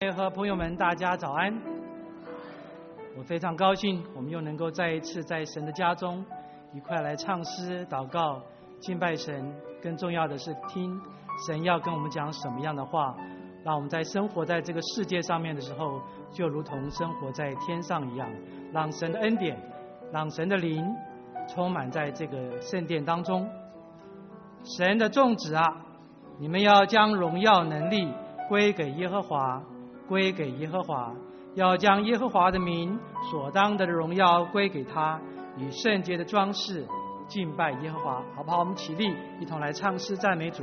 学和朋友们，大家早安！我非常高兴，我们又能够再一次在神的家中一块来唱诗、祷告、敬拜神。更重要的是，听神要跟我们讲什么样的话，让我们在生活在这个世界上面的时候，就如同生活在天上一样，让神的恩典，让神的灵充满在这个圣殿当中。神的众子啊，你们要将荣耀能力归给耶和华，归给耶和华，要将耶和华的名所当得的荣耀归给他，与圣洁的装饰敬拜耶和华。好不好？我们起立，一同来唱诗赞美主。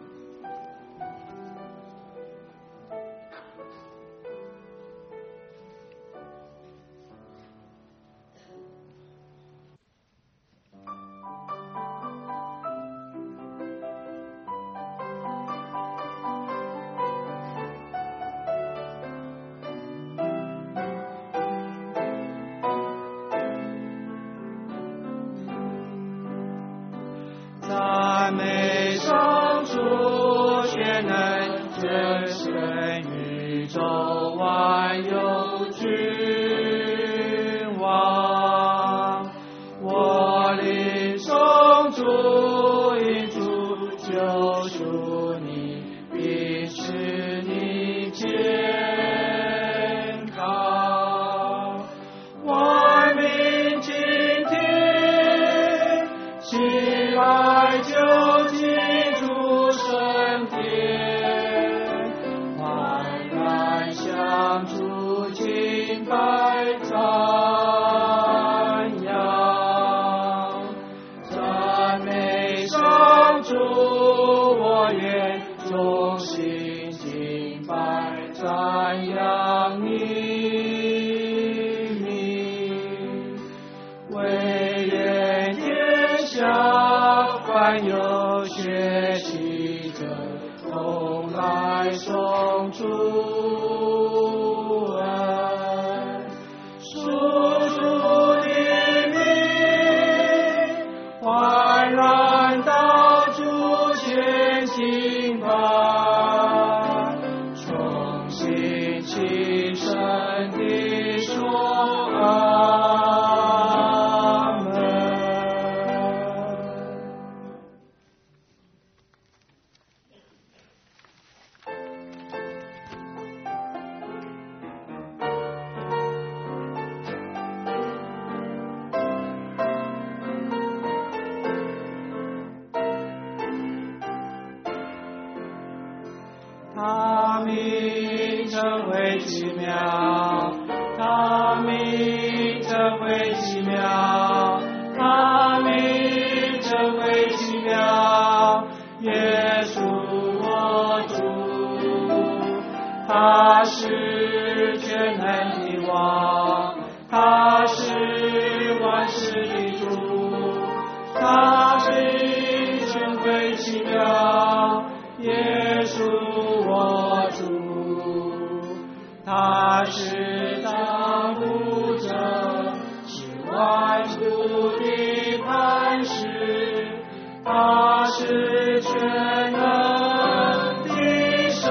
他名真为奇妙，他名真为奇妙，他名真为奇妙，耶稣我主，他是全能的王，他是万事的主，他名真为奇妙，耶稣我主，他是当务者，是万物的磐石，他是全能的神，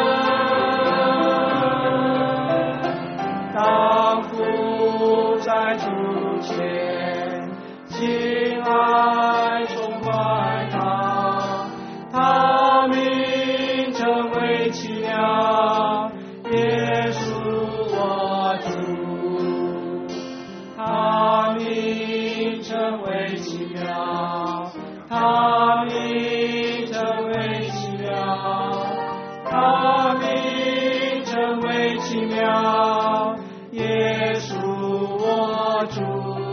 当伏在主前，敬爱崇拜他，他名真为奇妙，耶稣我主，他名真为奇妙，他名真为奇妙，他名真为奇妙，耶稣我主，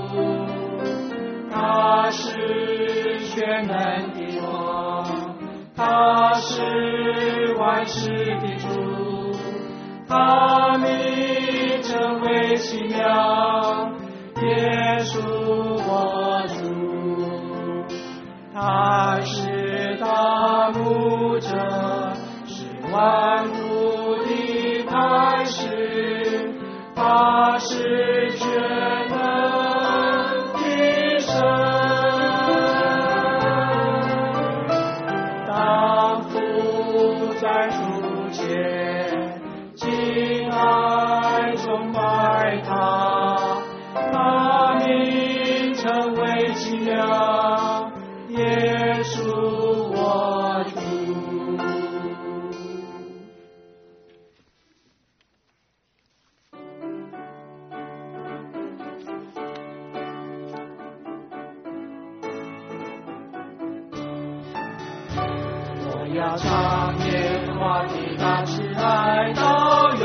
他是全能的王，他是万事的主，他名真为奇妙，耶稣我主，他是当务者，是万物的磐石，他是全能的神，当伏在主前，敬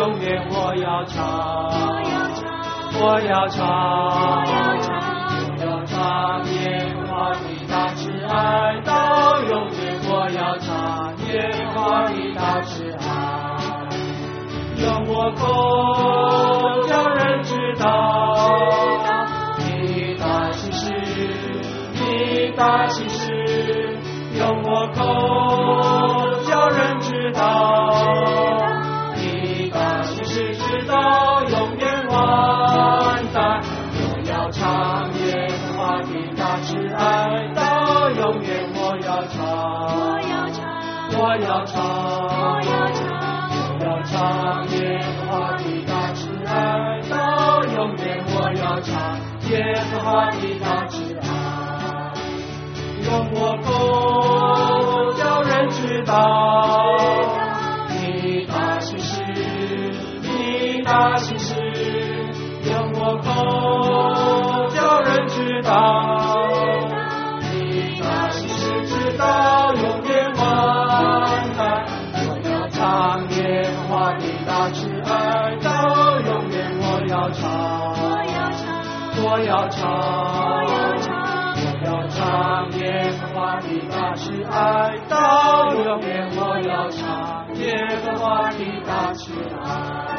永远我要唱，我要唱，我要唱耶和华的大慈爱，到永远我要唱耶和华的大慈爱，用我口叫人知道你大喜事，你大喜事，用我口叫人知道你大喜事，直到永远完蛋。我要唱耶和华的大慈爱，到永远我要唱，我要唱，我要唱耶和华的大慈爱，到永远我要唱耶和华的大慈爱，用我口叫人知道你大喜事，你大喜事，用我口叫人知道你大喜事，直到永远完蛋。我要唱耶和华的大慈爱，到永远我要唱，我要唱，我要唱耶和华的大慈爱，到永远我要唱耶和华的大慈爱。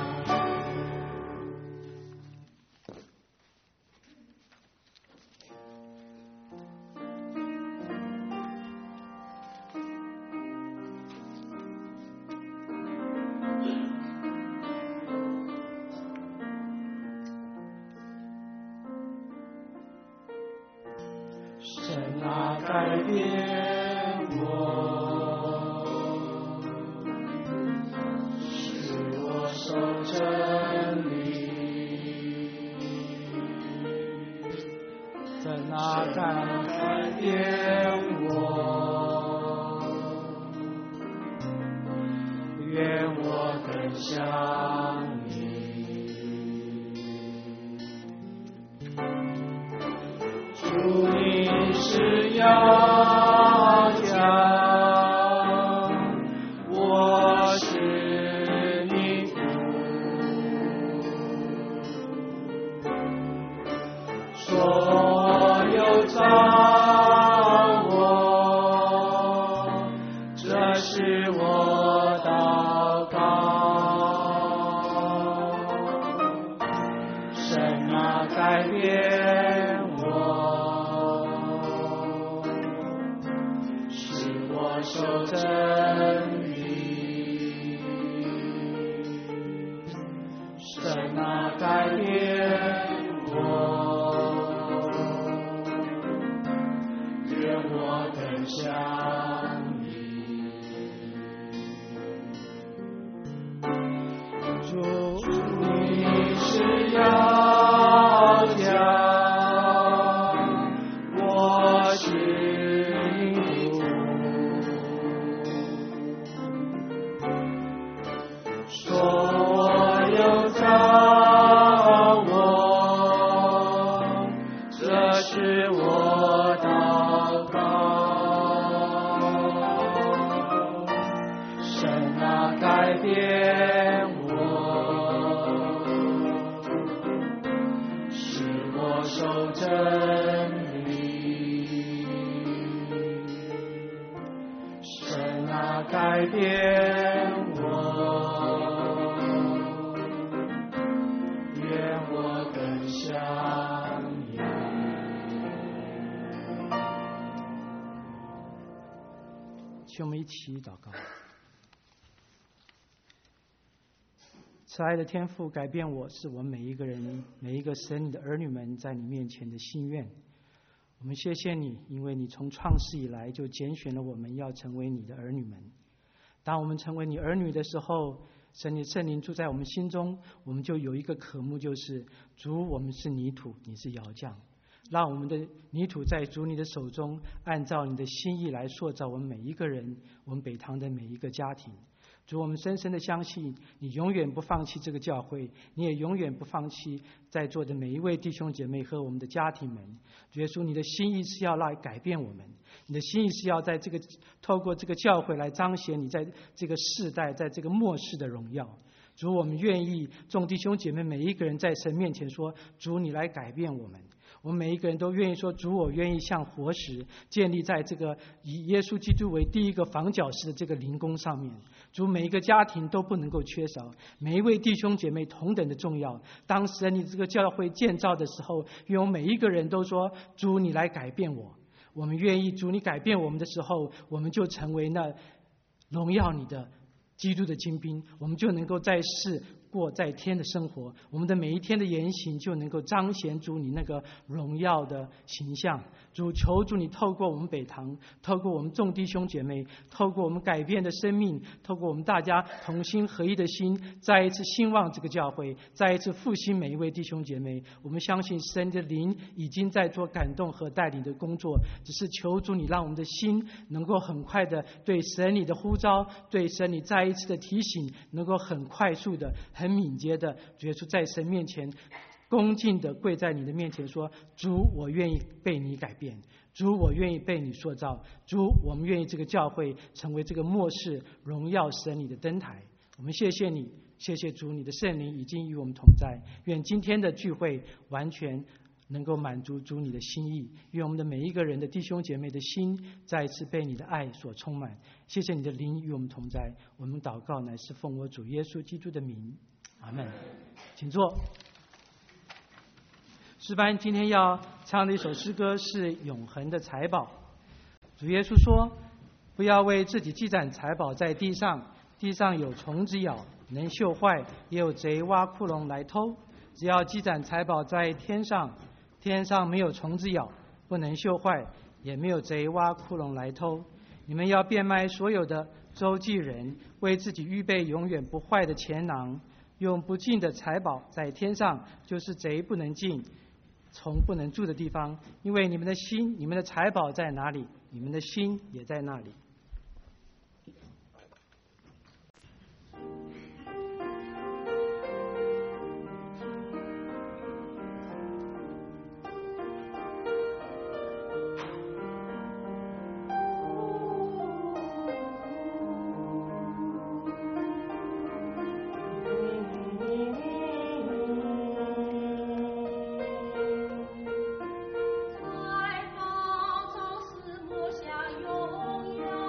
神啊，改变我，使我守真理。神啊，改变我，愿我更像你。主，你是要将我是你所有造我，这是我祷告。神啊，改变我，使我守真理。神啊，改变我，愿我更像你。主，你是要将我是你所有造我，这是我祷告。神啊，改变我，使我守真理。神啊，改变我，愿我更像你。请我们一起祷告。慈爱的天父，改变我是我们每一个人、每一个神你的儿女们在你面前的心愿。我们谢谢你，因为你从创世以来就拣选了我们要成为你的儿女们。当我们成为你儿女的时候，神你圣灵住在我们心中，我们就有一个渴慕，就是主，我们是泥土，你是窑匠，让我们的泥土在主你的手中，按照你的心意来塑造我们每一个人，我们北堂的每一个家庭。主，我们深深的相信你永远不放弃这个教会，你也永远不放弃在座的每一位弟兄姐妹和我们的家庭们。主耶稣，你的心意是要来改变我们，你的心意是要在透过这个教会来彰显你在这个世代，在这个末世的荣耀。 主，我们愿意众弟兄姐妹每一个人在神面前说，主，你来改变我们。我们每一个人都愿意说，主，我愿意像活石建立在这个以耶稣基督为第一个房角石的这个灵宫上面。主，每一个家庭都不能够缺少，每一位弟兄姐妹同等的重要。当神你这个教会建造的时候，愿我们每一个人都说，主，你来改变我。我们愿意，主，你改变我们的时候，我们就成为那荣耀你的基督的精兵，我们就能够在世过在天的生活，我们的每一天的言行就能够彰显主你那个荣耀的形象。主，求主你透过我们北堂，透过我们众弟兄姐妹，透过我们改变的生命，透过我们大家同心合一的心，再一次兴旺这个教会，再一次复兴每一位弟兄姐妹。我们相信神的灵已经在做感动和带领的工作，只是求主你让我们的心能够很快的对神你的呼召，对神你再一次的提醒，能够很快速的很敏捷的觉出在神面前恭敬的跪在你的面前说，主，我愿意被你改变，主，我愿意被你塑造，主，我们愿意这个教会成为这个末世荣耀神你的灯台。我们谢谢你，谢谢主，你的圣灵已经与我们同在。愿今天的聚会完全能够满足主你的心意，愿我们的每一个人的弟兄姐妹的心再一次被你的爱所充满。谢谢你的灵与我们同在，我们祷告乃是奉我主耶稣基督的名，阿们。请坐。诗班今天要唱的一首诗歌是永恒的财宝。主耶稣说，不要为自己积攒财宝在地上，地上有虫子咬，能锈坏，也有贼挖窟窿来偷。只要积攒财宝在天上，天上没有虫子咬，不能锈坏，也没有贼挖窟窿来偷。你们要变卖所有的，周济人，为自己预备永远不坏的钱囊，用不尽的财宝在天上，就是贼不能进，虫不能住的地方。因为你们的心，你们的财宝在哪里，你们的心也在那里。 财宝总是不下永远。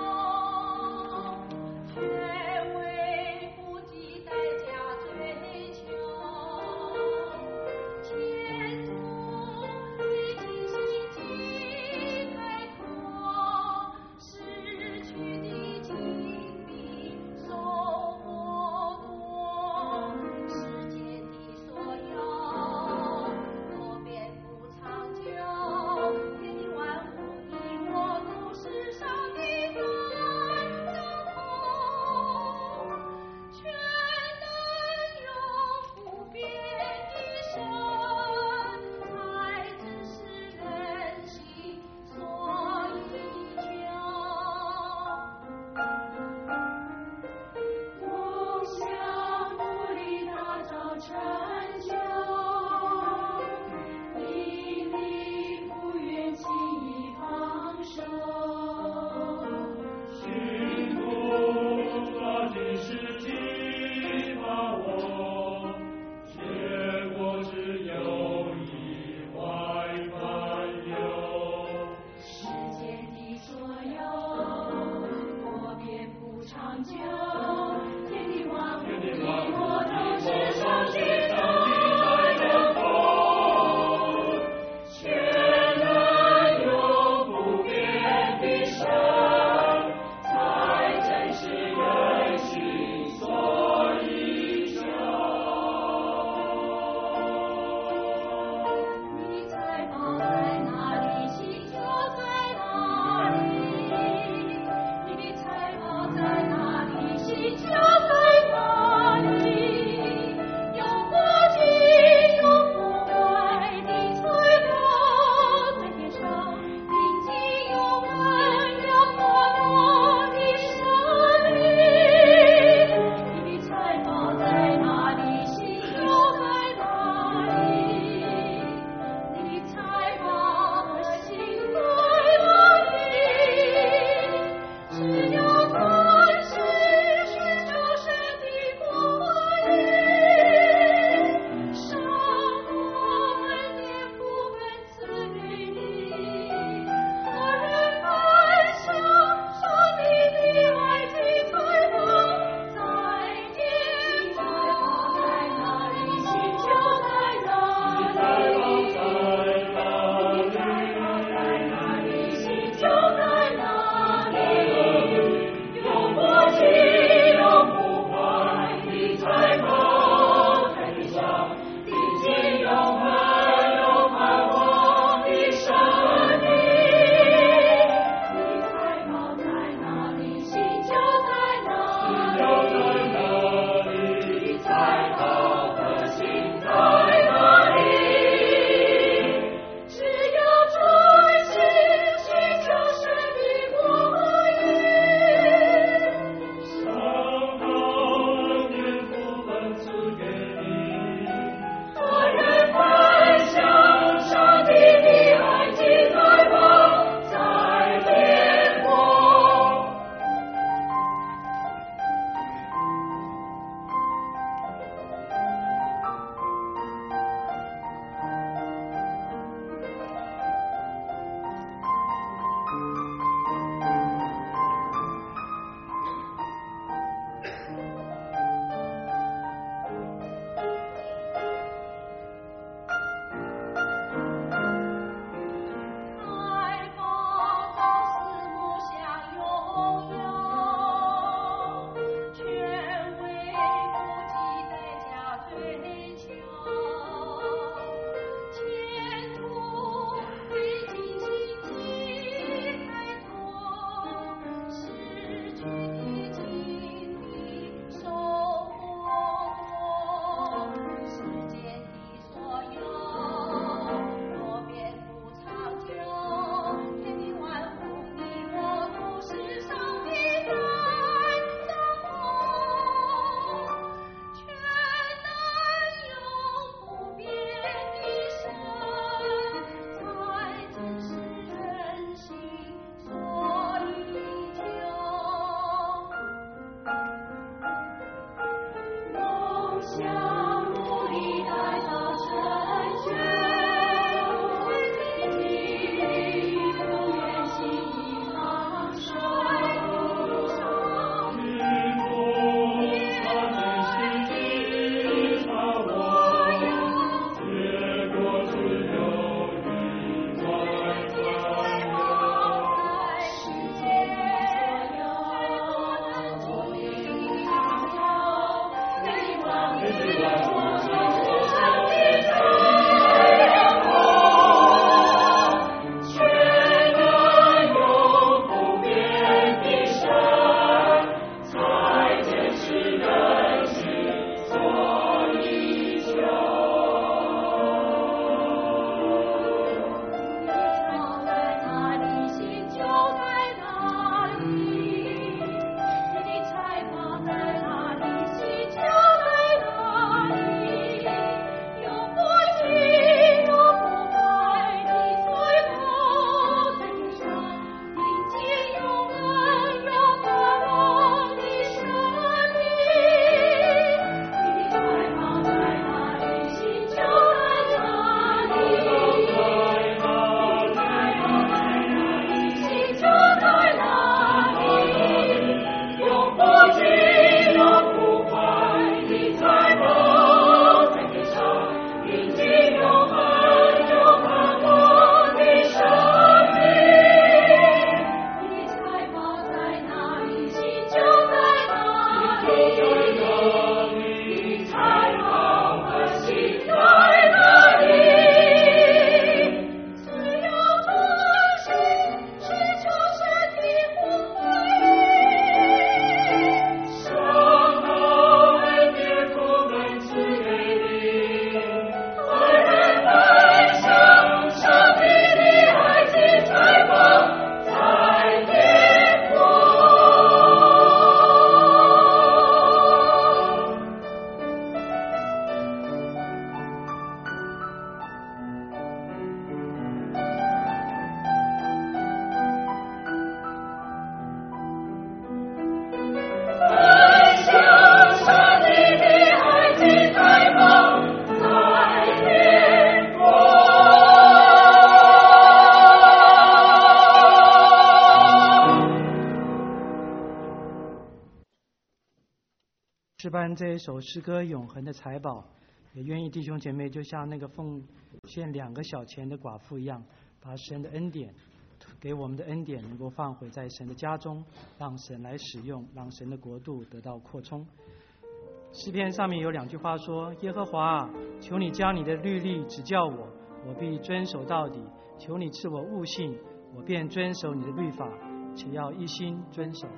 诗班这一首诗歌《永恒的财宝》，也愿意弟兄姐妹就像那个奉献2个小钱的寡妇一样，把神的恩典给我们的恩典能够放回在神的家中，让神来使用，让神的国度得到扩充。诗篇上面有2句话说：耶和华啊，求你将你的律例指教我，我必遵守到底。求你赐我悟性，我便遵守你的律法，且要一心遵守。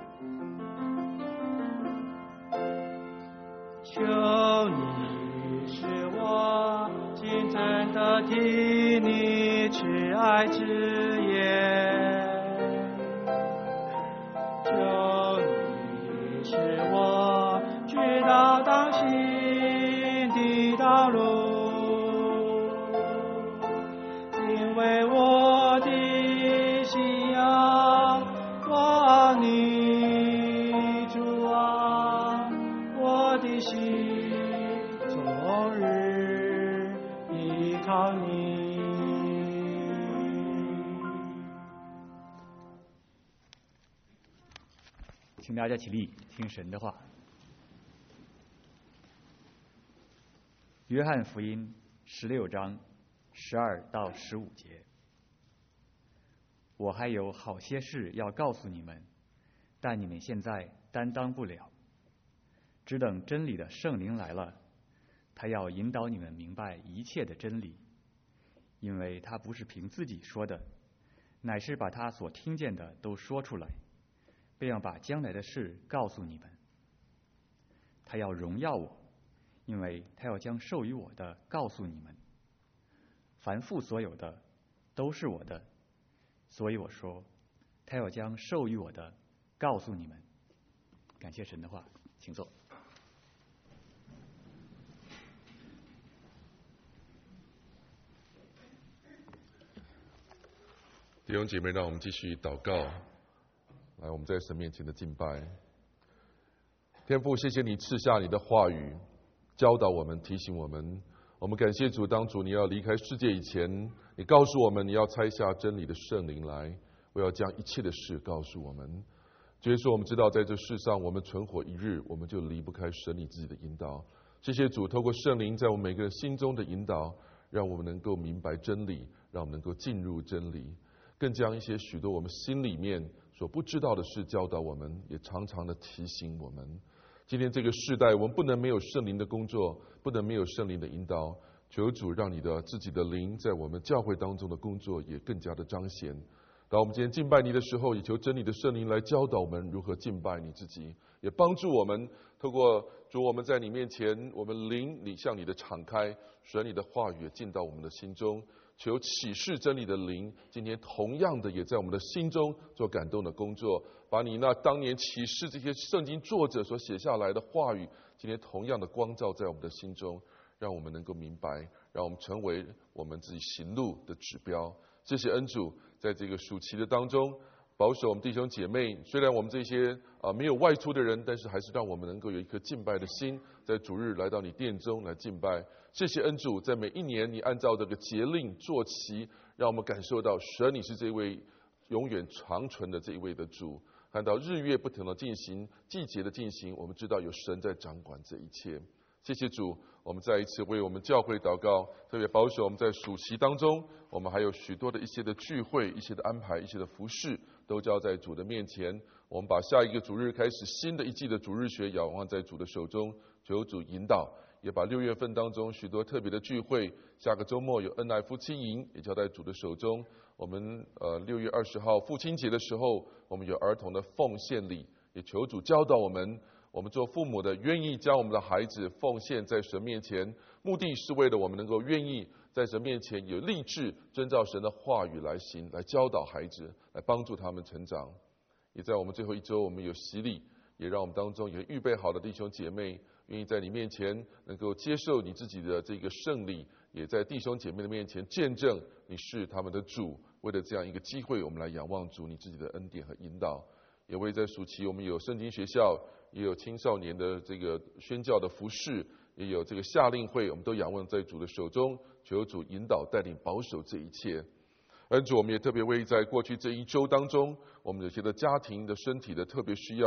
求你使我谨慎地听你慈爱之言，求你使我知道当行的道路，因为我的信仰望你，主啊，我的心终日依靠你。 请大家起立，听神的话。约翰福音16章12到15节。我还有好些事要告诉你们，但你们现在担当不了。只等真理的圣灵来了，他要引导你们明白一切的真理，因为他不是凭自己说的，乃是把他所听见的都说出来，便要把将来的事告诉你们。他要荣耀我，因为他要将授予我的告诉你们。凡父所有的都是我的，所以我说，他要将授予我的告诉你们。感谢神的话，请坐。 弟兄姐妹，让我们继续祷告。来，我们在神面前的敬拜。天父，谢谢你赐下你的话语，教导我们，提醒我们。我们感谢主，当主你要离开世界以前，你告诉我们你要差下真理的圣灵来，我要将一切的事告诉我们。主耶稣，我们知道在这世上，我们存活一日，我们就离不开神你自己的引导。谢谢主，透过圣灵在我们每个人心中的引导，让我们能够明白真理，让我们能够进入真理，更将一些许多我们心里面所不知道的事教导我们，也常常的提醒我们。今天这个世代，我们不能没有圣灵的工作，不能没有圣灵的引导。求主让你的自己的灵在我们教会当中的工作也更加的彰显。当我们今天敬拜你的时候，也求真理的圣灵来教导我们如何敬拜你自己，也帮助我们透过主，我们在你面前，我们灵你向你的敞开，使你的话语也进到我们的心中。求启示真理的灵，今天同样的也在我们的心中做感动的工作，把你那当年启示这些圣经作者所写下来的话语，今天同样的光照在我们的心中，让我们能够明白，让我们成为我们自己行路的指标。谢谢恩主，在这个暑期的当中，保守我们弟兄姐妹，虽然我们这些没有外出的人，但是还是让我们能够有一颗敬拜的心，在主日来到你殿中来敬拜。谢谢恩主，在每一年你按照这个节令坐期，让我们感受到神你是这位永远长存的这一位的主，看到日月不停的进行，季节的进行，我们知道有神在掌管这一切。谢谢主，我们再一次为我们教会祷告，特别保守我们在暑期当中，我们还有许多的一些的聚会、一些的安排、一些的服事，都交在主的面前。我们把下一个主日开始新的一季的主日学仰望在主的手中，求主引导，也把6月份当中许多特别的聚会，下个周末有恩爱夫妻营，也交在主的手中。我们6月20号父亲节的时候，我们有儿童的奉献礼，也求主教导我们。我们做父母的愿意将我们的孩子奉献在神面前，目的是为了我们能够愿意在神面前有立志遵照神的话语来行，来教导孩子，来帮助他们成长。也在我们最后一周，我们有洗礼，也让我们当中有预备好的弟兄姐妹愿意在你面前能够接受你自己的这个圣礼，也在弟兄姐妹的面前见证你是他们的主。为了这样一个机会，我们来仰望主你自己的恩典和引导。也为在暑期我们有圣经学校，也有青少年的这个宣教的服事，也有这个夏令会，我们都仰望在主的手中，求主引导带领保守这一切。恩主，我们也特别为在过去这一周当中，我们有些的家庭的身体的特别需要，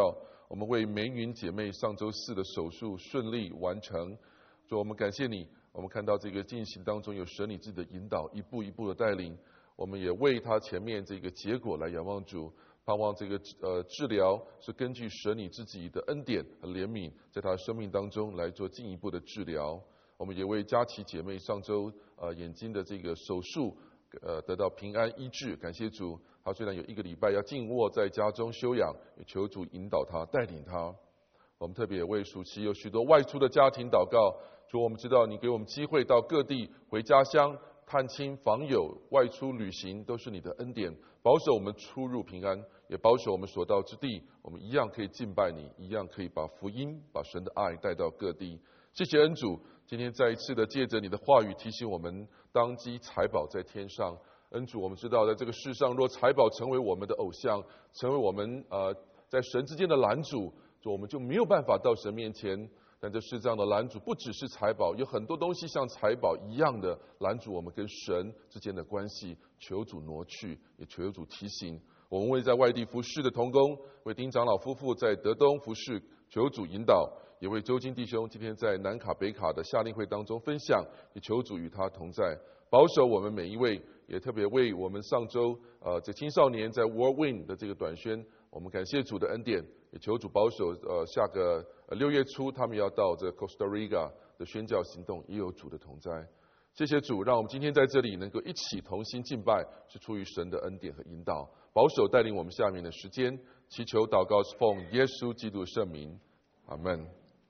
我们为梅云姐妹上周4的手术顺利完成。主，我们感谢你，我们看到这个进行当中有神你自己的引导，一步一步的带领。我们也为他前面这个结果来仰望主，盼望这个治疗是根据神你自己的恩典和怜悯，在他生命当中来做进一步的治疗。我们也为佳琪姐妹上周眼睛的这个手术得到平安医治，感谢主。她虽然有1个礼拜要静卧在家中休养，也求主引导她带领她。我们特别为暑期有许多外出的家庭祷告，主，我们知道你给我们机会到各地回家乡探亲访友，外出旅行都是你的恩典，保守我们出入平安，也保守我们所到之地，我们一样可以敬拜你，一样可以把福音把神的爱带到各地。谢谢恩主，今天再一次的借着你的话语提醒我们，当积财宝在天上。恩主，我们知道在这个世上，若财宝成为我们的偶像，成为我们在神之间的拦阻，我们就没有办法到神面前。但这世上的拦阻不只是财宝，有很多东西像财宝一样的拦阻我们跟神之间的关系，求主挪去，也求主提醒我们为在外地服侍的同工，为丁长老夫妇在德东服侍，求主引导，也为周金弟兄今天在南卡北卡的夏令会当中分享，也求主与他同在，保守我们每一位，也特别为我们上周这青少年在 World Win 的这个短宣，我们感谢主的恩典，也求主保守下个6月初他们要到这 Costa Rica 的宣教行动，也有主的同在。谢谢主，让我们今天在这里能够一起同心敬拜，是出于神的恩典和引导，保守带领我们下面的时间，祈求祷告是奉耶稣基督圣名，阿们。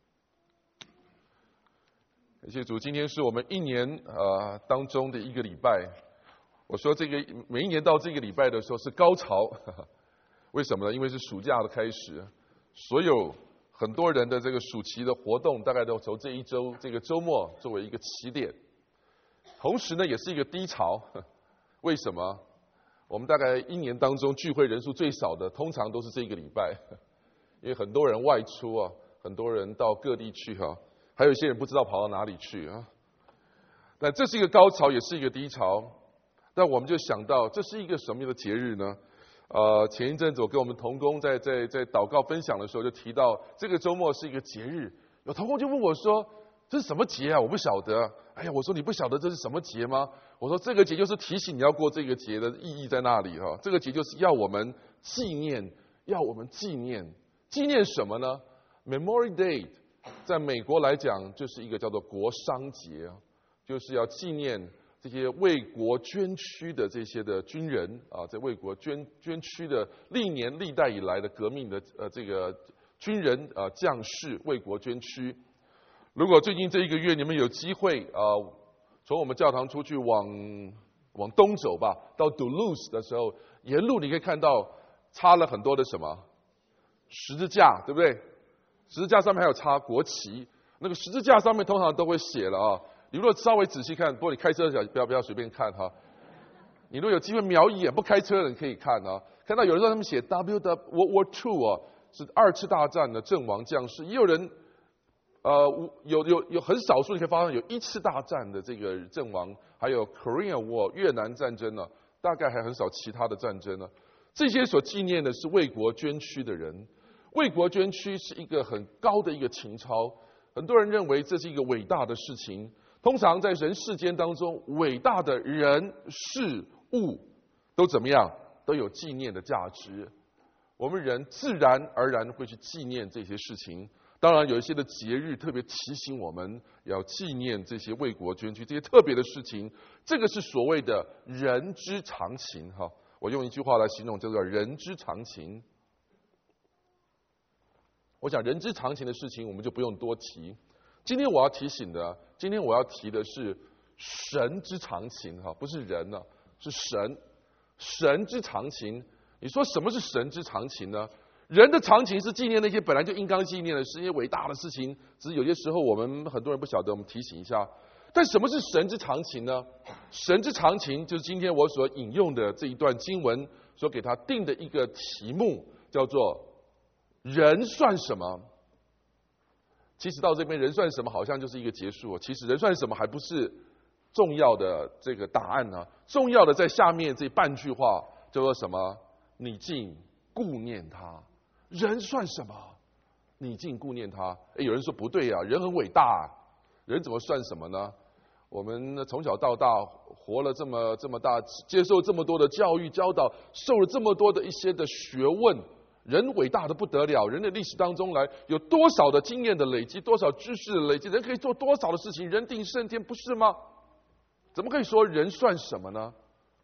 感谢主，今天是我们1年当中的1个礼拜。我说这个每一年到这个礼拜的时候是高潮，为什么呢？因为是暑假的开始，所有很多人的这个暑期的活动，大概都从这一周这个周末作为一个起点，同时呢也是一个低潮。为什么？我们大概1年当中聚会人数最少的，通常都是这个礼拜，因为很多人外出啊，很多人到各地去哈，还有一些人不知道跑到哪里去啊。但这是一个高潮，也是一个低潮。但我们就想到，这是一个什么样的节日呢？前一阵子我跟我们同工在祷告分享的时候，就提到这个周末是一个节日。有同工就问我说：“这是什么节啊？我不晓得。”哎呀，我说你不晓得这是什么节吗？我说这个节就是提醒你要过这个节的意义在那里哈。这个节就是要我们纪念，纪念什么呢 ？Memorial Day 在美国来讲就是一个叫做国殇节，就是要纪念这些为国捐躯的这些的军人啊，在为国捐躯的历年历代以来的革命的这个军人将士为国捐躯。如果最近这1个月你们有机会从我们教堂出去往东走吧，到 Duluth 的时候，沿路你可以看到插了很多的什么十字架，对不对？十字架上面还有插国旗，那个十字架上面通常都会写了啊。你如果稍微仔细看，不过你开车的不要随便看哈。你如果有机会瞄一眼，不开车的人可以看啊。看到有人说他们写 World War II 啊，是2次大战的阵亡将士，也有人有很少数你可以发现有1次大战的这个阵亡，还有 Korean War 越南战争呢，大概还很少其他的战争呢。这些所纪念的是为国捐躯的人，为国捐躯是一个很高的一个情操，很多人认为这是一个伟大的事情。通常在人世间当中，伟大的人事物都怎么样？都有纪念的价值。我们人自然而然会去纪念这些事情。当然有一些的节日特别提醒我们要纪念这些为国捐躯这些特别的事情，这个是所谓的人之常情哈。我用一句话来形容，叫做人之常情。我想人之常情的事情我们就不用多提。今天我要提的是神之常情哈，不是人呢，是神之常情。你说什么是神之常情呢？人的常情是纪念那些本来就应当纪念的是一些伟大的事情，只是有些时候我们很多人不晓得，我们提醒一下。但什么是神之常情呢？神之常情就是今天我所引用的这一段经文所给他定的一个题目，叫做人算什么。其实到这边人算什么好像就是一个结束，其实人算什么还不是重要的这个答案呢。重要的在下面这半句话叫做什么？你竟顾念他。人算什么？ 你竟顾念他。有人说不对啊，人很伟大啊，人怎么算什么呢？我们从小到大活了这么大，接受这么多的教育教导，受了这么多的一些的学问，人伟大的不得了。人的历史当中来，有多少的经验的累积，多少知识的累积，人可以做多少的事情，人定胜天，不是吗？怎么可以说人算什么呢？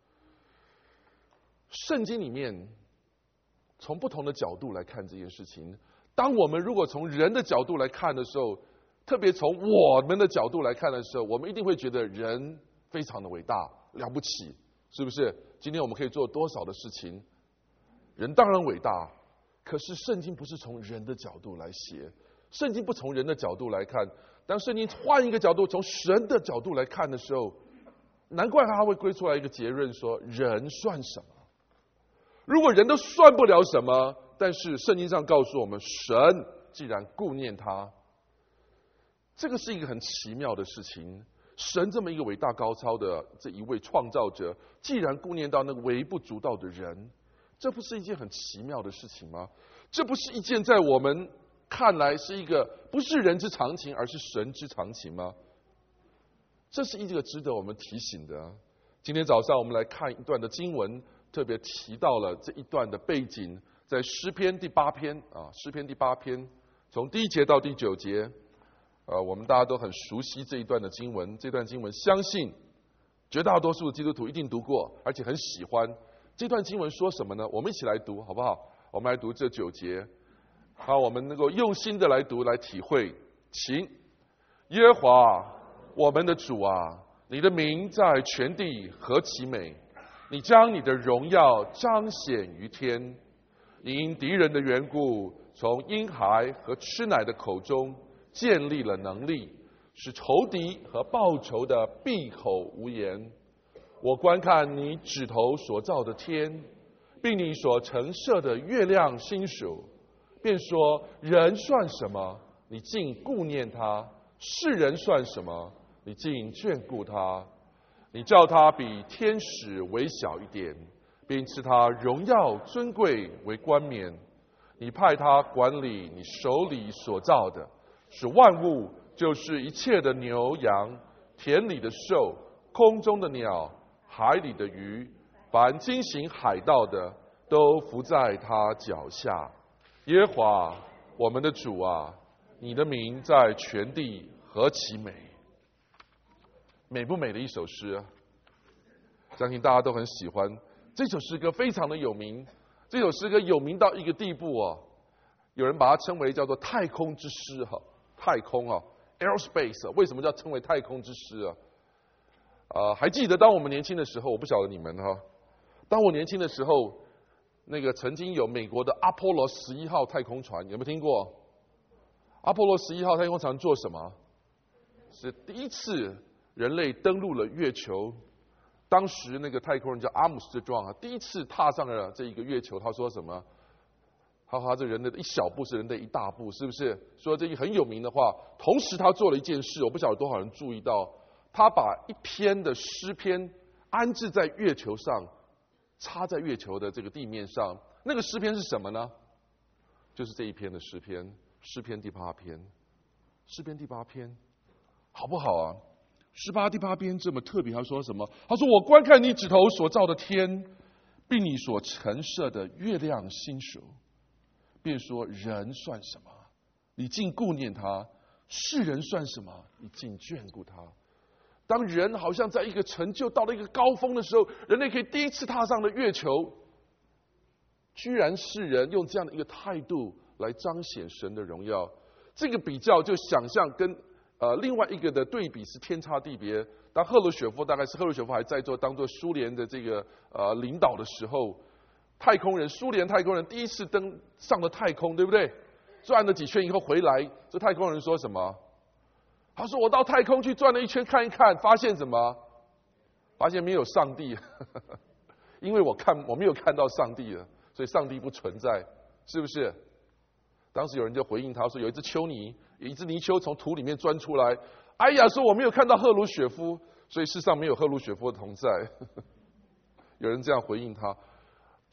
圣经里面从不同的角度来看这件事情。当我们如果从人的角度来看的时候，特别从我们的角度来看的时候，我们一定会觉得人非常的伟大了不起，是不是？今天我们可以做多少的事情，人当然伟大，可是圣经不是从人的角度来写，圣经不从人的角度来看。当圣经换一个角度，从神的角度来看的时候，难怪他会归出来一个结论说，人算什么？如果人都算不了什么，但是圣经上告诉我们，神既然顾念他，这个是一个很奇妙的事情。神这么一个伟大高超的这一位创造者，既然顾念到那个微不足道的人，这不是一件很奇妙的事情吗？这不是一件在我们看来是一个不是人之常情，而是神之常情吗？这是一个值得我们提醒的。今天早上我们来看一段的经文，特别提到了这一段的背景，在诗篇第8篇啊，诗篇第8篇从第1节到第9节。我们大家都很熟悉这一段的经文，这段经文相信绝大多数的基督徒一定读过，而且很喜欢。这段经文说什么呢？我们一起来读好不好？我们来读这9节，好，我们能够用心的来读，来体会。请，耶和华我们的主啊，你的名在全地何其美！你将你的荣耀彰显于天，你因敌人的缘故，从婴孩和吃奶的口中建立了能力，使仇敌和报仇的闭口无言。我观看你指头所造的天，并你所陈设的月亮星宿，便说：人算什么？你竟顾念他；世人算什么？你竟眷顾他。你叫他比天使微小一点，并赐他荣耀尊贵为冠冕。你派他管理你手里所造的，使万物，就是一切的牛羊、田里的兽、空中的鸟、海里的鱼，凡经行海道的，都伏在他脚下。耶和华我们的主啊，你的名在全地何其美！美不美的一首诗啊！相信大家都很喜欢。这首诗歌非常的有名，这首诗歌有名到一个地步啊，有人把它称为叫做太空之诗哈。太空啊 ，aerospace， 为什么叫称为太空之诗啊？还记得当我们年轻的时候，我不晓得你们哈，当我年轻的时候，那个曾经有美国的阿波罗11号太空船，有没有听过？阿波罗11号太空船做什么？是第一次人类登陆了月球。当时那个太空人叫阿姆斯特壮啊，第一次踏上了这一个月球，他说什么？他说这人的一小步是人的一大步，是不是？说这句很有名的话。同时他做了一件事，我不晓得多少人注意到，他把一篇的诗篇安置在月球上，插在月球的这个地面上。那个诗篇是什么呢？就是这一篇的诗篇，诗篇第8篇，诗篇第8篇，好不好啊？第8篇这么特别，他说什么？他说：我观看你指头所造的天，并你所陈设的月亮星宿，便说：人算什么？你竟顾念他；世人算什么？你竟眷顾他。当人好像在一个成就到了一个高峰的时候，人类可以第一次踏上了月球，居然世人用这样的一个态度来彰显神的荣耀。这个比较就想象跟另外一个的对比是天差地别。当赫鲁雪夫，大概是赫鲁雪夫还在做当做苏联的这个领导的时候，苏联太空人第一次登上了太空，对不对？转了几圈以后回来，这太空人说什么？他说：我到太空去转了一圈看一看，发现什么？发现没有上帝，因为我没有看到上帝了，所以上帝不存在，是不是？当时有人就回应他说：有一只泥鳅从土里面钻出来。哎呀，说我没有看到赫鲁雪夫，所以世上没有赫鲁雪夫的同在。有人这样回应他。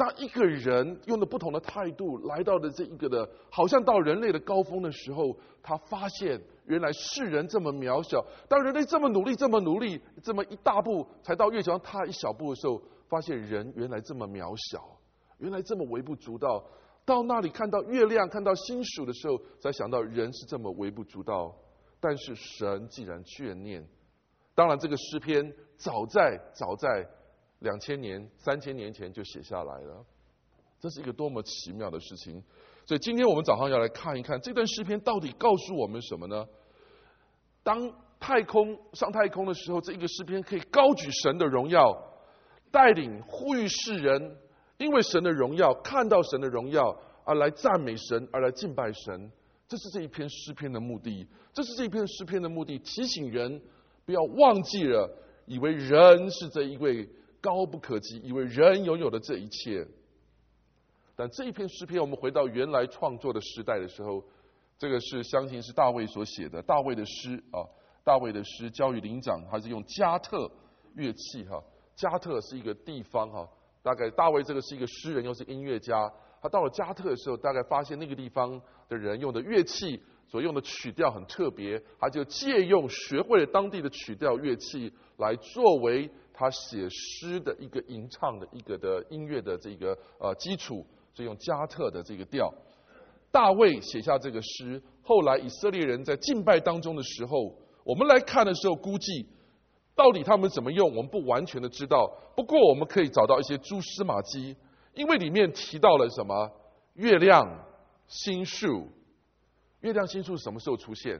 当一个人用了不同的态度来到了这一个的，好像到人类的高峰的时候，他发现原来世人这么渺小。当人类这么努力，这么一大步才到月球上踏一小步的时候，发现人原来这么渺小，原来这么微不足道。到那里看到月亮，看到星宿的时候，才想到人是这么微不足道。但是神既然眷念，当然这个诗篇早在2000年、3000年前就写下来了，这是一个多么奇妙的事情。所以今天我们早上要来看一看这段诗篇到底告诉我们什么呢？当上太空的时候，这一个诗篇可以高举神的荣耀，带领呼吁世人因为神的荣耀，看到神的荣耀而来赞美神，而来敬拜神。这是这一篇诗篇的目的，提醒人不要忘记了，以为人是这一位高不可及，以为人拥有的这一切。但这一篇诗篇，我们回到原来创作的时代的时候，这个是相信是大卫所写的，大卫的诗交与灵长，他是用加特乐器哈，加特是一个地方哈，大概大卫这个是一个诗人，又是音乐家，他到了加特的时候，大概发现那个地方的人用的乐器所用的曲调很特别，他就借用学会了当地的曲调乐器来作为他写诗的一个吟唱的一个的音乐的这个基础，所以用加特的这个调。大卫写下这个诗，后来以色列人在敬拜当中的时候，我们来看的时候，估计到底他们怎么用，我们不完全的知道。不过我们可以找到一些蛛丝马迹，因为里面提到了什么？月亮、星宿。月亮、星宿什么时候出现？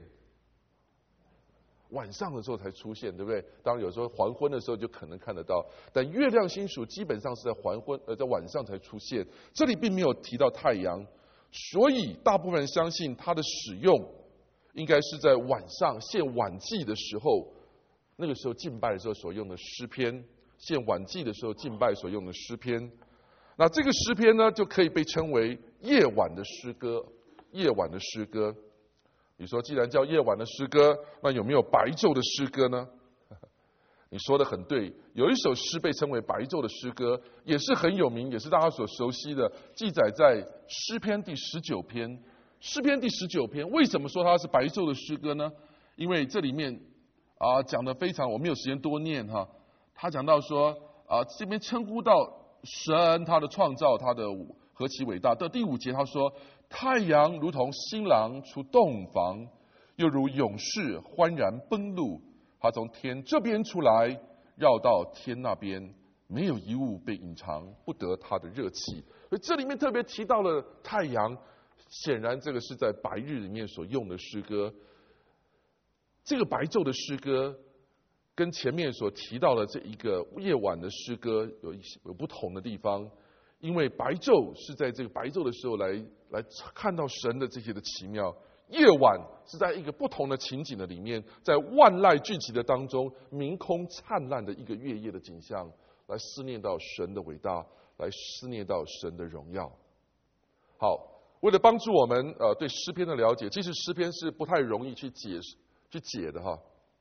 晚上的时候才出现，对不对？当然有时候黄昏的时候就可能看得到，但月亮星宿基本上是在在晚上才出现。这里并没有提到太阳，所以大部分人相信它的使用应该是在晚上献晚祭的时候，那个时候敬拜的时候所用的诗篇，献晚祭的时候敬拜所用的诗篇。那这个诗篇呢，就可以被称为夜晚的诗歌。夜晚的诗歌，你说既然叫夜晚的诗歌，那有没有白昼的诗歌呢？你说的很对，有一首诗被称为白昼的诗歌，也是很有名，也是大家所熟悉的，记载在诗篇第19篇。诗篇第19篇为什么说它是白昼的诗歌呢？因为这里面讲的非常，我没有时间多念哈。他讲到说这边称呼到神他的创造，他的何其伟大。到第5节他说，太阳如同新郎出洞房，又如勇士欢然奔路。他从天这边出来，绕到天那边，没有一物被隐藏，不得他的热气。所以这里面特别提到了太阳，显然这个是在白日里面所用的诗歌。这个白昼的诗歌跟前面所提到的这一个夜晚的诗歌有不同的地方，因为白昼是在这个白昼的时候来看到神的这些的奇妙，夜晚是在一个不同的情景的里面，在万籁俱寂的当中，明空灿烂的一个月夜的景象，来思念到神的伟大，来思念到神的荣耀。好，为了帮助我们对诗篇的了解，其实诗篇是不太容易去解的哈，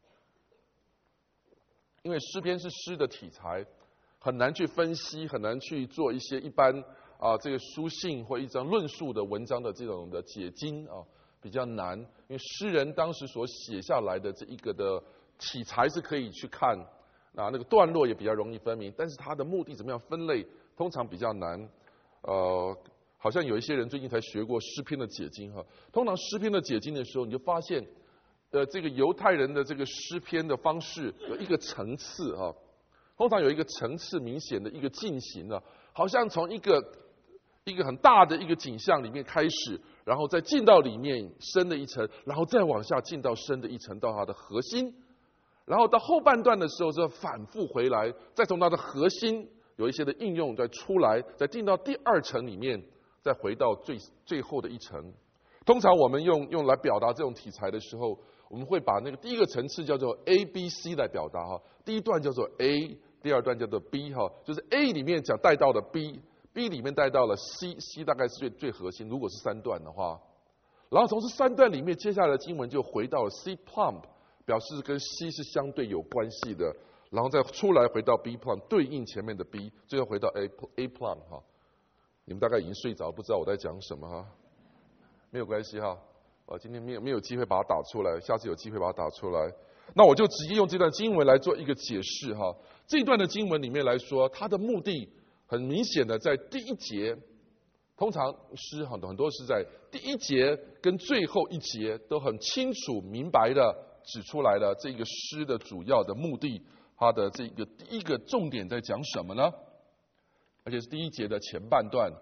因为诗篇是诗的题材，很难去分析，很难去做一些一般这个书信或一张论述的文章的这种的解经比较难。因为诗人当时所写下来的这一个的题材是可以去看，那个段落也比较容易分明，但是它的目的怎么样分类，通常比较难。好像有一些人最近才学过诗篇的解经哈。通常诗篇的解经的时候，你就发现这个犹太人的这个诗篇的方式有一个层次通常有一个层次明显的一个进行好像从一个很大的一个景象里面开始，然后再进到里面深的一层，然后再往下进到深的一层，到它的核心，然后到后半段的时候再反复回来，再从它的核心有一些的应用再出来，再进到第2层里面，再回到最后的一层。通常我们用来表达这种题材的时候，我们会把那个第一个层次叫做 A、B、C 来表达第一段叫做 A， 第2段叫做 B 就是 A 里面讲带到了 B 里面带到了 C 大概是最核心，如果是3段的话，然后从这3段里面接下来的经文就回到了 C plump， 表示跟 C 是相对有关系的，然后再出来回到 B plump 对应前面的 B， 最后回到 A plump 你们大概已经睡着，不知道我在讲什么哈。没有关系哈，今天没有机会把它打出来，下次有机会把它打出来。那我就直接用这段经文来做一个解释哈。这一段的经文里面来说，它的目的很明显的在第一节，通常诗很多是在第一节跟最后一节都很清楚明白的指出来了这个诗的主要的目的，它的这个第一个重点在讲什么呢？而且是第一节的前半段，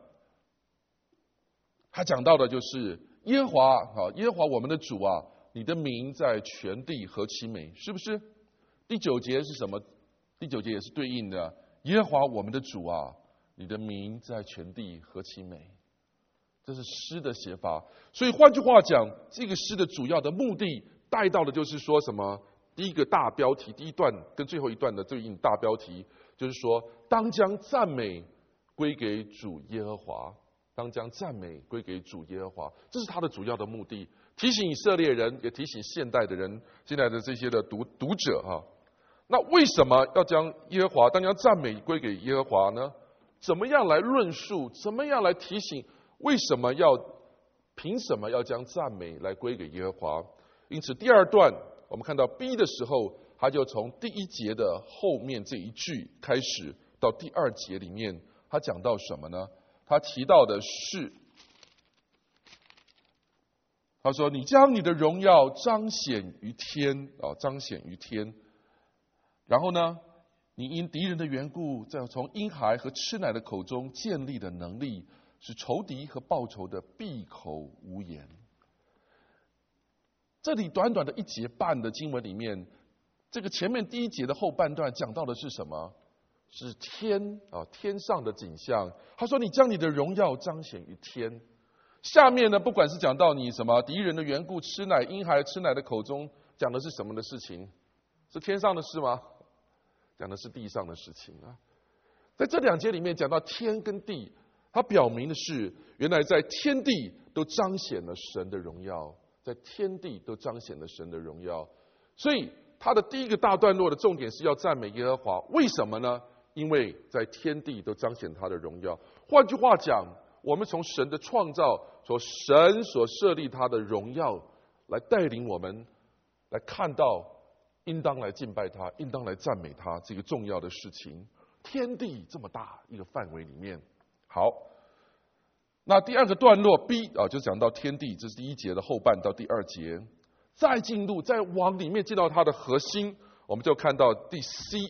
他讲到的就是耶和华，耶和华我们的主啊，你的名在全地何其美，是不是？第9节是什么？第9节也是对应的，耶和华我们的主啊，你的名在全地何其美。这是诗的写法。所以换句话讲，这个诗的主要的目的带到的就是说什么？第一个大标题，第一段跟最后一段的对应大标题，就是说当将赞美归给主耶和华，当将赞美归给主耶和华，这是他的主要的目的。提醒以色列人，也提醒现代的人，现在的这些的读者哈。那为什么要将耶和华当将赞美归给耶和华呢？怎么样来论述？怎么样来提醒？为什么凭什么要将赞美来归给耶和华？因此第二段我们看到 B 的时候，他就从第一节的后面这一句开始，到第2节里面，他讲到什么呢？他提到的是，他说：“你将你的荣耀彰显于天啊，彰显于天。然后呢，你因敌人的缘故，在从婴孩和吃奶的口中建立的能力，使仇敌和报仇的闭口无言。”这里短短的1节半的经文里面，这个前面第1节的后半段讲到的是什么？是天啊，天上的景象。他说：“你将你的荣耀彰显于天。”下面呢，不管是讲到你什么敌人的缘故，吃奶婴孩吃奶的口中，讲的是什么的事情？是天上的事吗？讲的是地上的事情啊。在这2节里面讲到天跟地，它表明的是，原来在天地都彰显了神的荣耀，在天地都彰显了神的荣耀。所以它的第一个大段落的重点是要赞美耶和华。为什么呢？因为在天地都彰显他的荣耀。换句话讲，我们从神的创造，神所设立他的荣耀，来带领我们来看到，应当来敬拜他，应当来赞美他这个重要的事情。天地这么大一个范围里面，好，那第2个段落 B 啊，就讲到天地，这是第1节的后半到第2节，再进入，再往里面进到它的核心，我们就看到第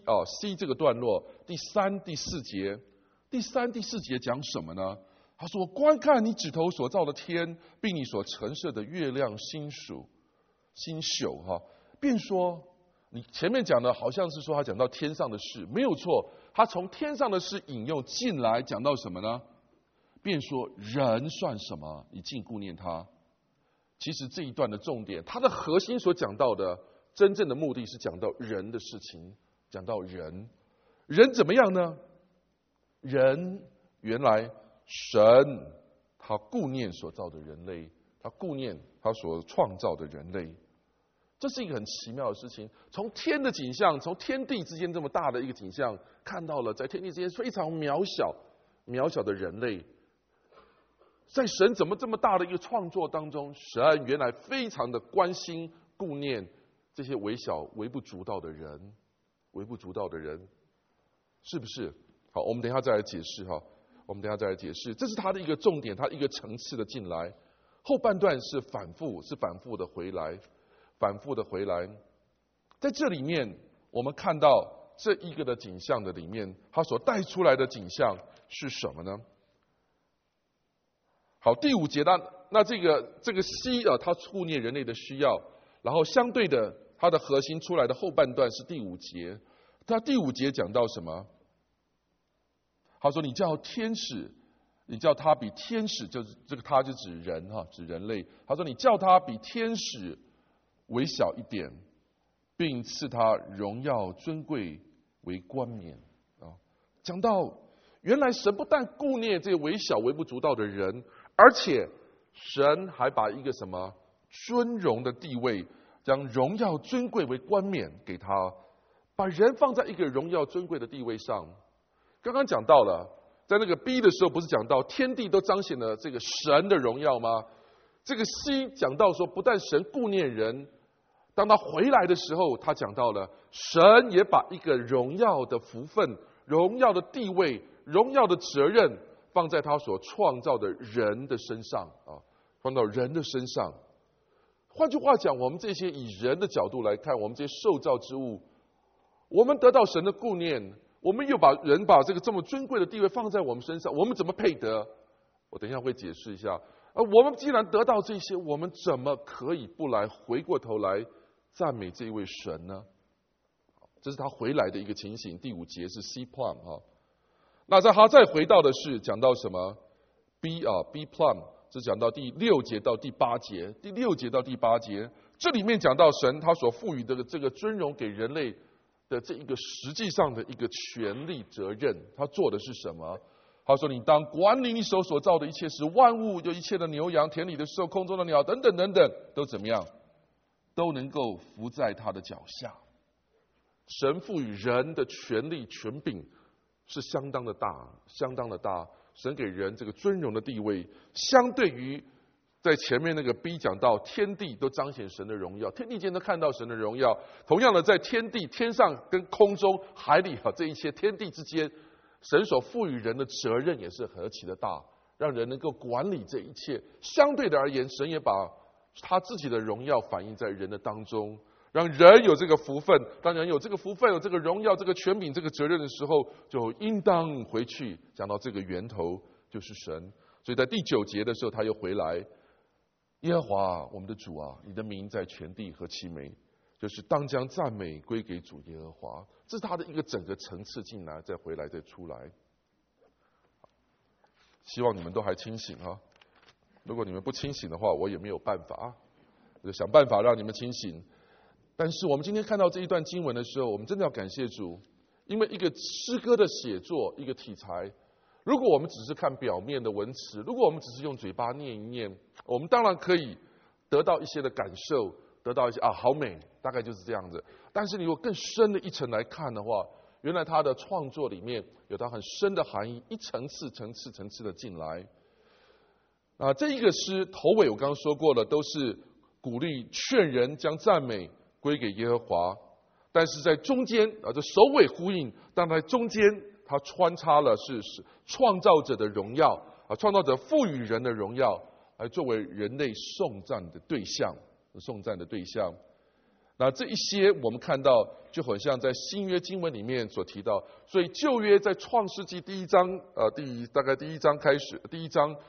C 这个段落，第3、第4节。第3、第4节讲什么呢？他说：“观看你指头所造的天，并你所陈设的月亮星宿哈。”便说，你前面讲的好像是说他讲到天上的事，没有错。他从天上的事引用进来，讲到什么呢？便说人算什么？你竟顾念他。其实这一段的重点，它的核心所讲到的真正的目的是讲到人的事情，讲到人怎么样呢？人原来神他顾念所造的人类，他顾念他所创造的人类，这是一个很奇妙的事情。从天的景象，从天地之间这么大的一个景象，看到了在天地之间非常渺小的人类，在神怎么这么大的一个创作当中，神原来非常的关心顾念这些微小微不足道的人，是不是？好，我们等一下再来解释哈。这是他的一个重点，他一个层次的进来。后半段是反复的回来。在这里面，我们看到这一个的景象的里面，他所带出来的景象是什么呢？好，第5节那这个C啊，他顾念人类的需要，然后相对的，它的核心出来的后半段是第5节。他第5节讲到什么？他说：“你叫天使，你叫他比天使，就是这个他就指人哈，指人类。他说你叫他比天使微小一点，并赐他荣耀尊贵为冠冕啊。”讲到原来神不但顾念这些微小微不足道的人，而且神还把一个什么尊荣的地位，将荣耀尊贵为冠冕给他，把人放在一个荣耀尊贵的地位上。刚刚讲到了， 在那个 B 的时候，不是讲到天地都彰显了这个神的荣耀吗？这个 C 讲到说，不但神顾念人，当他回来的时候，他讲到了神也把一个荣耀的福分、荣耀的地位、荣耀的责任放在他所创造的人的身上啊，放到人的身上。换句话讲，我们这些以人的角度来看，我们这些受造之物，我们得到神的顾念，我们又把这个这么尊贵的地位放在我们身上，我们怎么配得？我等一下会解释一下。我们既然得到这些，我们怎么可以不来回过头来赞美这一位神呢？这是他回来的一个情形。第5节是 C plum 啊，那他再回到的是讲到什么 B 啊 B plum， 是讲到第6节到第8节，第6节到第8节，这里面讲到神他所赋予的这个尊荣给人类的这一个实际上的一个权利责任，他做的是什么？他说：“你当管理你手所造的一切事，万物有一切的牛羊、田里的兽、空中的鸟等等等等，都怎么样？都能够伏在他的脚下。”神赋予人的权利权柄是相当的大，相当的大。神给人这个尊荣的地位，相对于在前面那个 B 讲到天地都彰显神的荣耀，天地间都看到神的荣耀。同样的，在天地、天上跟空中、海里这一切天地之间，神所赋予人的责任也是何其的大，让人能够管理这一切。相对的而言，神也把他自己的荣耀反映在人的当中，让人有这个福分。当人有这个福分、有这个荣耀、这个权柄、这个责任的时候，就应当回去讲到这个源头就是神。所以在第9节的时候，他又回来，耶和华我们的主啊，你的名在全地何其美，就是当将赞美归给主耶和华。这是他的一个整个层次进来，再回来，再出来。希望你们都还清醒啊！如果你们不清醒的话，我也没有办法啊，我就想办法让你们清醒。但是我们今天看到这一段经文的时候，我们真的要感谢主，因为一个诗歌的写作，一个题材，如果我们只是看表面的文词，如果我们只是用嘴巴念一念，我们当然可以得到一些的感受，得到一些好美，大概就是这样子。但是你如果更深的一层来看的话，原来他的创作里面有他很深的含义，一层次的进来。这一个诗头尾我刚刚说过了，都是鼓励劝人将赞美归给耶和华，但是在中间这首尾呼应，但在中间他穿插了是创造者的荣耀创造者赋予人的荣耀，来作为人类颂赞的对象。那这一些我们看到就很像在新约经文里面所提到，所以旧约在创世纪第1章大概第1章开始，第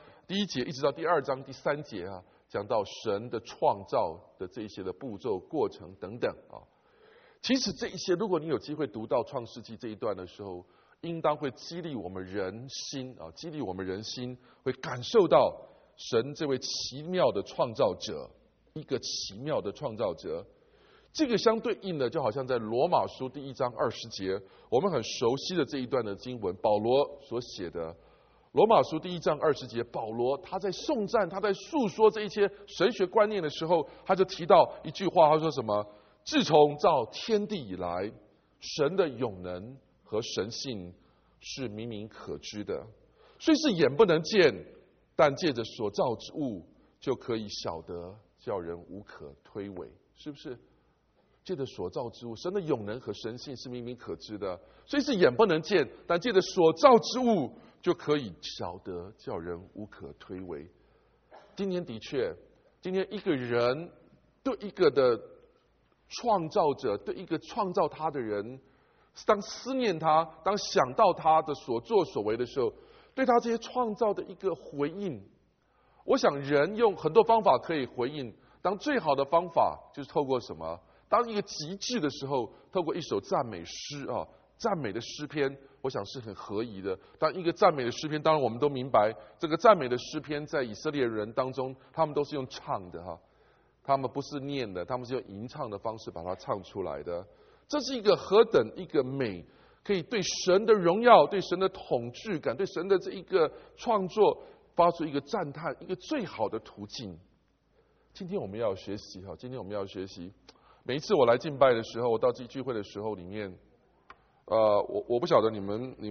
1节一直到第2章第3节讲到神的创造的这一些的步骤过程等等其实这一些如果你有机会读到创世纪这一段的时候，应当会激励我们人心会感受到神这位奇妙的创造者，一个奇妙的创造者。这个相对应的就好像在罗马书第1章20节，我们很熟悉的这一段的经文，保罗所写的罗马书第1章20节，保罗他在颂赞，他在述说这一些神学观念的时候，他就提到一句话，他说什么？自从造天地以来，神的永能和神性是明明可知的，虽是眼不能见，但借着所造之物就可以晓得，叫人无可推诿。是不是？借着所造之物，神的永能和神性是明明可知的，虽是眼不能见，但借着所造之物就可以晓得，叫人无可推诿。今天的确，今天一个人对一个的创造者，对一个创造他的人，当思念他，当想到他的所作所为的时候，对他这些创造的一个回应，我想人用很多方法可以回应，当最好的方法就是透过什么？当一个极致的时候，透过一首赞美诗赞美的诗篇，我想是很合宜的。当一个赞美的诗篇，当然我们都明白，这个赞美的诗篇在以色列人当中，他们都是用唱的他们不是念的，他们是用吟唱的方式把它唱出来的。这是一个何等一个美，可以对神的荣耀、对神的统治感、对神的这一个创作发出一个赞叹，一个最好的途径。今天我们要学习每一次我来敬拜的时候，我到聚会的时候里面，我不晓得你们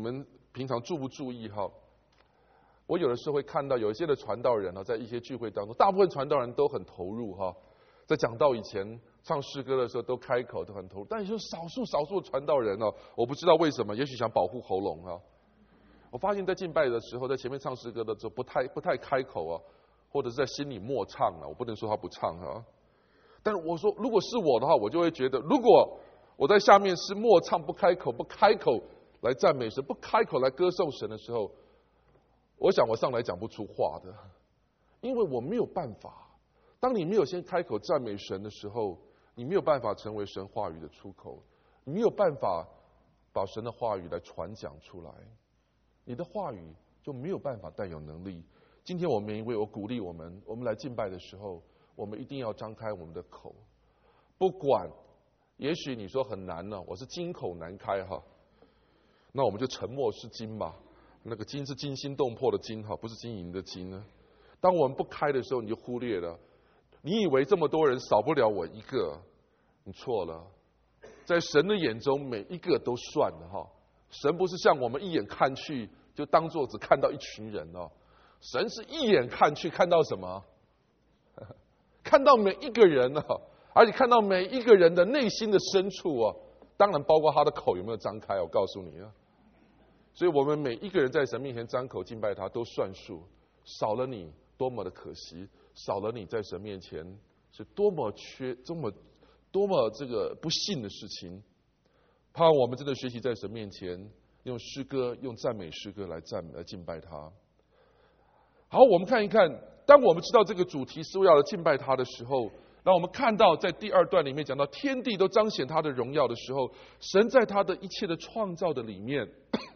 平常注不注意哈？我有的时候会看到有一些的传道人在一些聚会当中，大部分传道人都很投入哈，在讲道以前唱诗歌的时候都开口都很投入，但是少数的传道人我不知道为什么，也许想保护喉咙哈。我发现在敬拜的时候，在前面唱诗歌的时候不太开口或者是在心里默唱我不能说他不唱但是我说如果是我的话，我就会觉得，如果我在下面是默唱不开口来赞美神，不开口来歌颂神的时候，我想我上来讲不出话的，因为我没有办法。当你没有先开口赞美神的时候，你没有办法成为神话语的出口，你没有办法把神的话语来传讲出来，你的话语就没有办法带有能力。今天我鼓励我们来敬拜的时候，我们一定要张开我们的口，不管也许你说很难我是金口难开那我们就沉默是金嘛。那个金是惊心动魄的金不是金银的金呢。当我们不开的时候，你就忽略了，你以为这么多人少不了我一个，你错了。在神的眼中，每一个都算的神不是像我们一眼看去就当作只看到一群人神是一眼看去看到什么？看到每一个人而且看到每一个人的内心的深处当然包括他的口有没有张开，我告诉你所以我们每一个人在神面前张口敬拜他都算数，少了你多么的可惜，少了你在神面前是多么这个不幸的事情。盼望我们真的学习在神面前用诗歌用赞美诗歌来敬拜他。好，我们看一看，当我们知道这个主题是要来敬拜他的时候，让我们看到在第2段里面讲到天地都彰显他的荣耀的时候，神在他的一切的创造的里面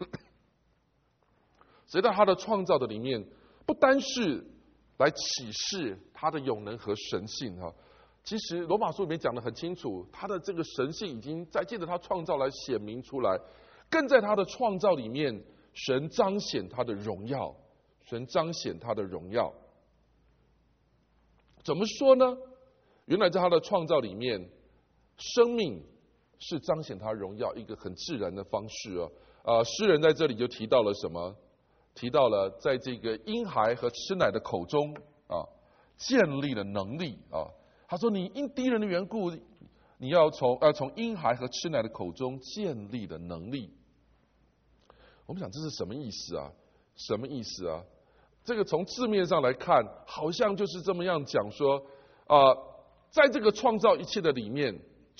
神在他的创造的里面不单是来启示他的永能和神性其实罗马书里面讲得很清楚，他的这个神性已经在借着他创造来显明出来，更在他的创造里面神彰显他的荣耀，神彰显他的荣耀。怎么说呢？原来在他的创造里面，生命是彰显他荣耀一个很自然的方式诗人在这里就提到了什么？提到了在这个婴孩和吃奶的口中建立了能力他说你因敌人的缘故，你要从婴孩和吃奶的口中建立的能力。我们想这是什么意思什么意思这个从字面上来看，好像就是这么样讲说在这个创造一切的里面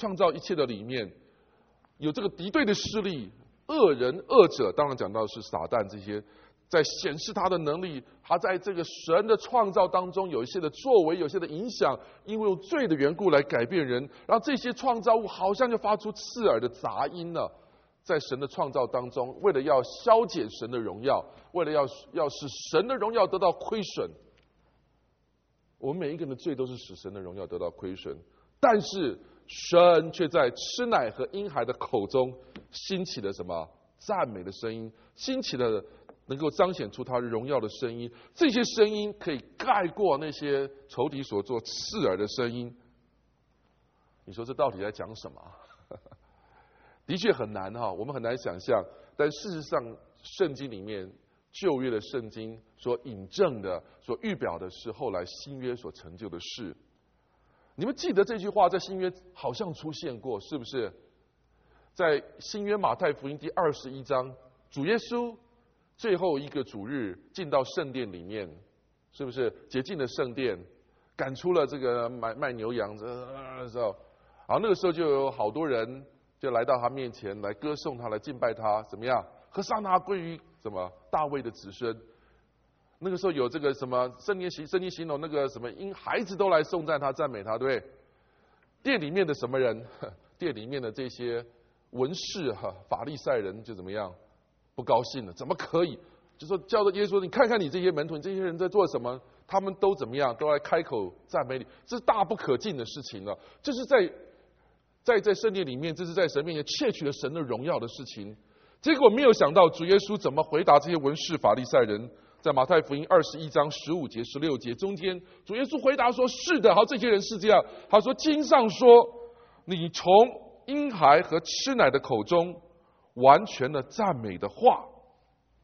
有这个敌对的势力，恶者，当然讲到是撒旦，这些在显示他的能力，他在这个神的创造当中有一些的作为，有一些的影响，因为用罪的缘故来改变人，然后这些创造物好像就发出刺耳的杂音在神的创造当中，为了要消减神的荣耀，为了要使神的荣耀得到亏损。我们每一个人的罪都是使神的荣耀得到亏损，但是神却在吃奶和婴孩的口中兴起了什么？赞美的声音，兴起了能够彰显出他荣耀的声音。这些声音可以盖过那些仇敌所做刺耳的声音。你说这到底在讲什么？的确很难我们很难想象。但事实上，圣经里面旧约的圣经所引证的、所预表的是后来新约所成就的事。你们记得这句话在新约好像出现过，是不是？在新约马太福音第21章，主耶稣最后一个主日进到圣殿里面，是不是洁净了圣殿，赶出了这个卖牛羊的时候，然后那个时候就有好多人就来到他面前来歌颂他，来敬拜他，怎么样？和撒那归于什么大卫的子孙。那个时候有这个什么圣经形容那个什么因孩子都来颂赞他赞美他，对不对？殿里面的什么人？殿里面的这些文士法利赛人就怎么样？不高兴了，怎么可以？就说叫着耶稣，你看看你这些门徒，你这些人在做什么？他们都怎么样？都来开口赞美你，这是大不可敬的事情了。这是在圣殿里面，这是在神面前窃取了神的荣耀的事情。结果没有想到主耶稣怎么回答这些文士法利赛人。在马太福音21章15节16节中间，主耶稣回答说：是的，好，这些人是这样。他说经上说，你从婴孩和吃奶的口中完全的赞美的话，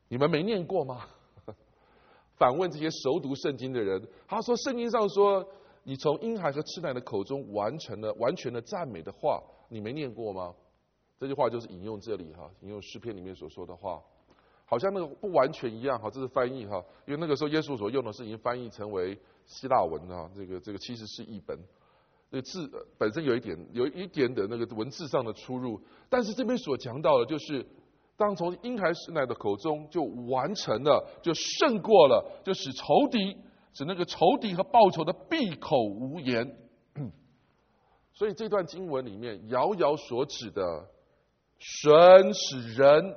你们没念过吗？反问这些熟读圣经的人，他说圣经上说，你从婴孩和吃奶的口中完全的赞美的话，你没念过吗？这句话就是引用这里引用诗篇里面所说的话，好像那个不完全一样这是翻译因为那个时候耶稣所用的是已经翻译成为希腊文这个其实是译本，这个字本身有一点的那个文字上的出入，但是这边所讲到的就是，当从婴孩吃奶的口中就完成了，就胜过了，就使那个仇敌和报仇的闭口无言。所以这段经文里面遥遥所指的，神使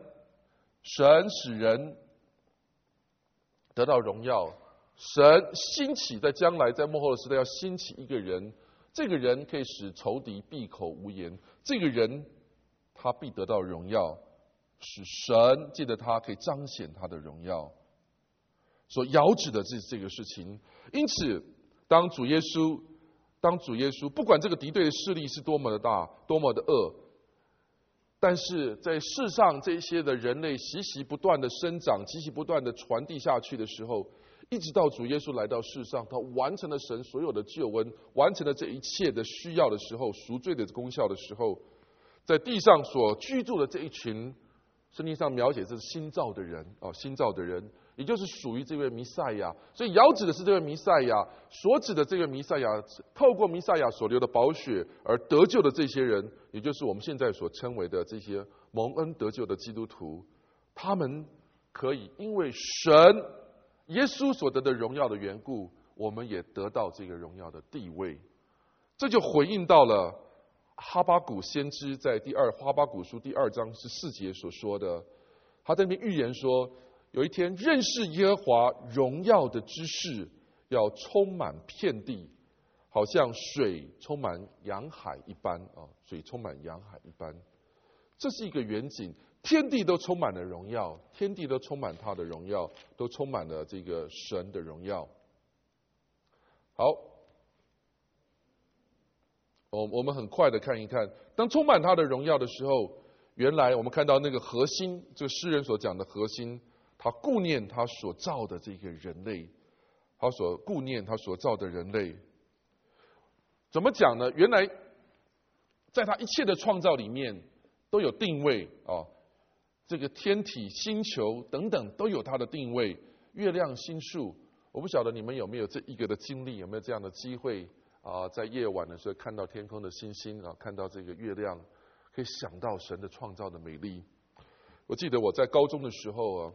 人得到荣耀，神兴起在将来在末后的时代要兴起一个人，这个人可以使仇敌闭口无言，这个人他必得到荣耀，使神借着他可以彰显他的荣耀，所遥指的是这个事情。因此当主耶稣不管这个敌对的势力是多么的大多么的恶，但是在世上这些的人类习习不断的生长，习习不断的传递下去的时候，一直到主耶稣来到世上，他完成了神所有的救恩，完成了这一切的需要的时候，赎罪的功效的时候，在地上所居住的这一群，圣经上描写这是新造的人新造的人，也就是属于这位弥赛亚。所以遥指的是这位弥赛亚，所指的这位弥赛亚，透过弥赛亚所流的宝血而得救的这些人，也就是我们现在所称为的这些蒙恩得救的基督徒，他们可以因为神耶稣所得的荣耀的缘故，我们也得到这个荣耀的地位。这就回应到了哈巴谷先知在哈巴谷书第2章14节所说的，他在那边预言说，有一天认识耶和华荣耀的知识要充满遍地，好像水充满洋海一般水充满洋海一般。这是一个远景，天地都充满了荣耀，天地都充满他的荣耀，都充满了这个神的荣耀。好，我们很快的看一看，当充满他的荣耀的时候，原来我们看到那个核心，这个诗人所讲的核心，他顾念他所造的这个人类，顾念他所造的人类。怎么讲呢？原来在他一切的创造里面都有定位这个天体、星球等等都有它的定位。月亮、星宿，我不晓得你们有没有这一个的经历，有没有这样的机会在夜晚的时候看到天空的星星看到这个月亮，可以想到神的创造的美丽。我记得我在高中的时候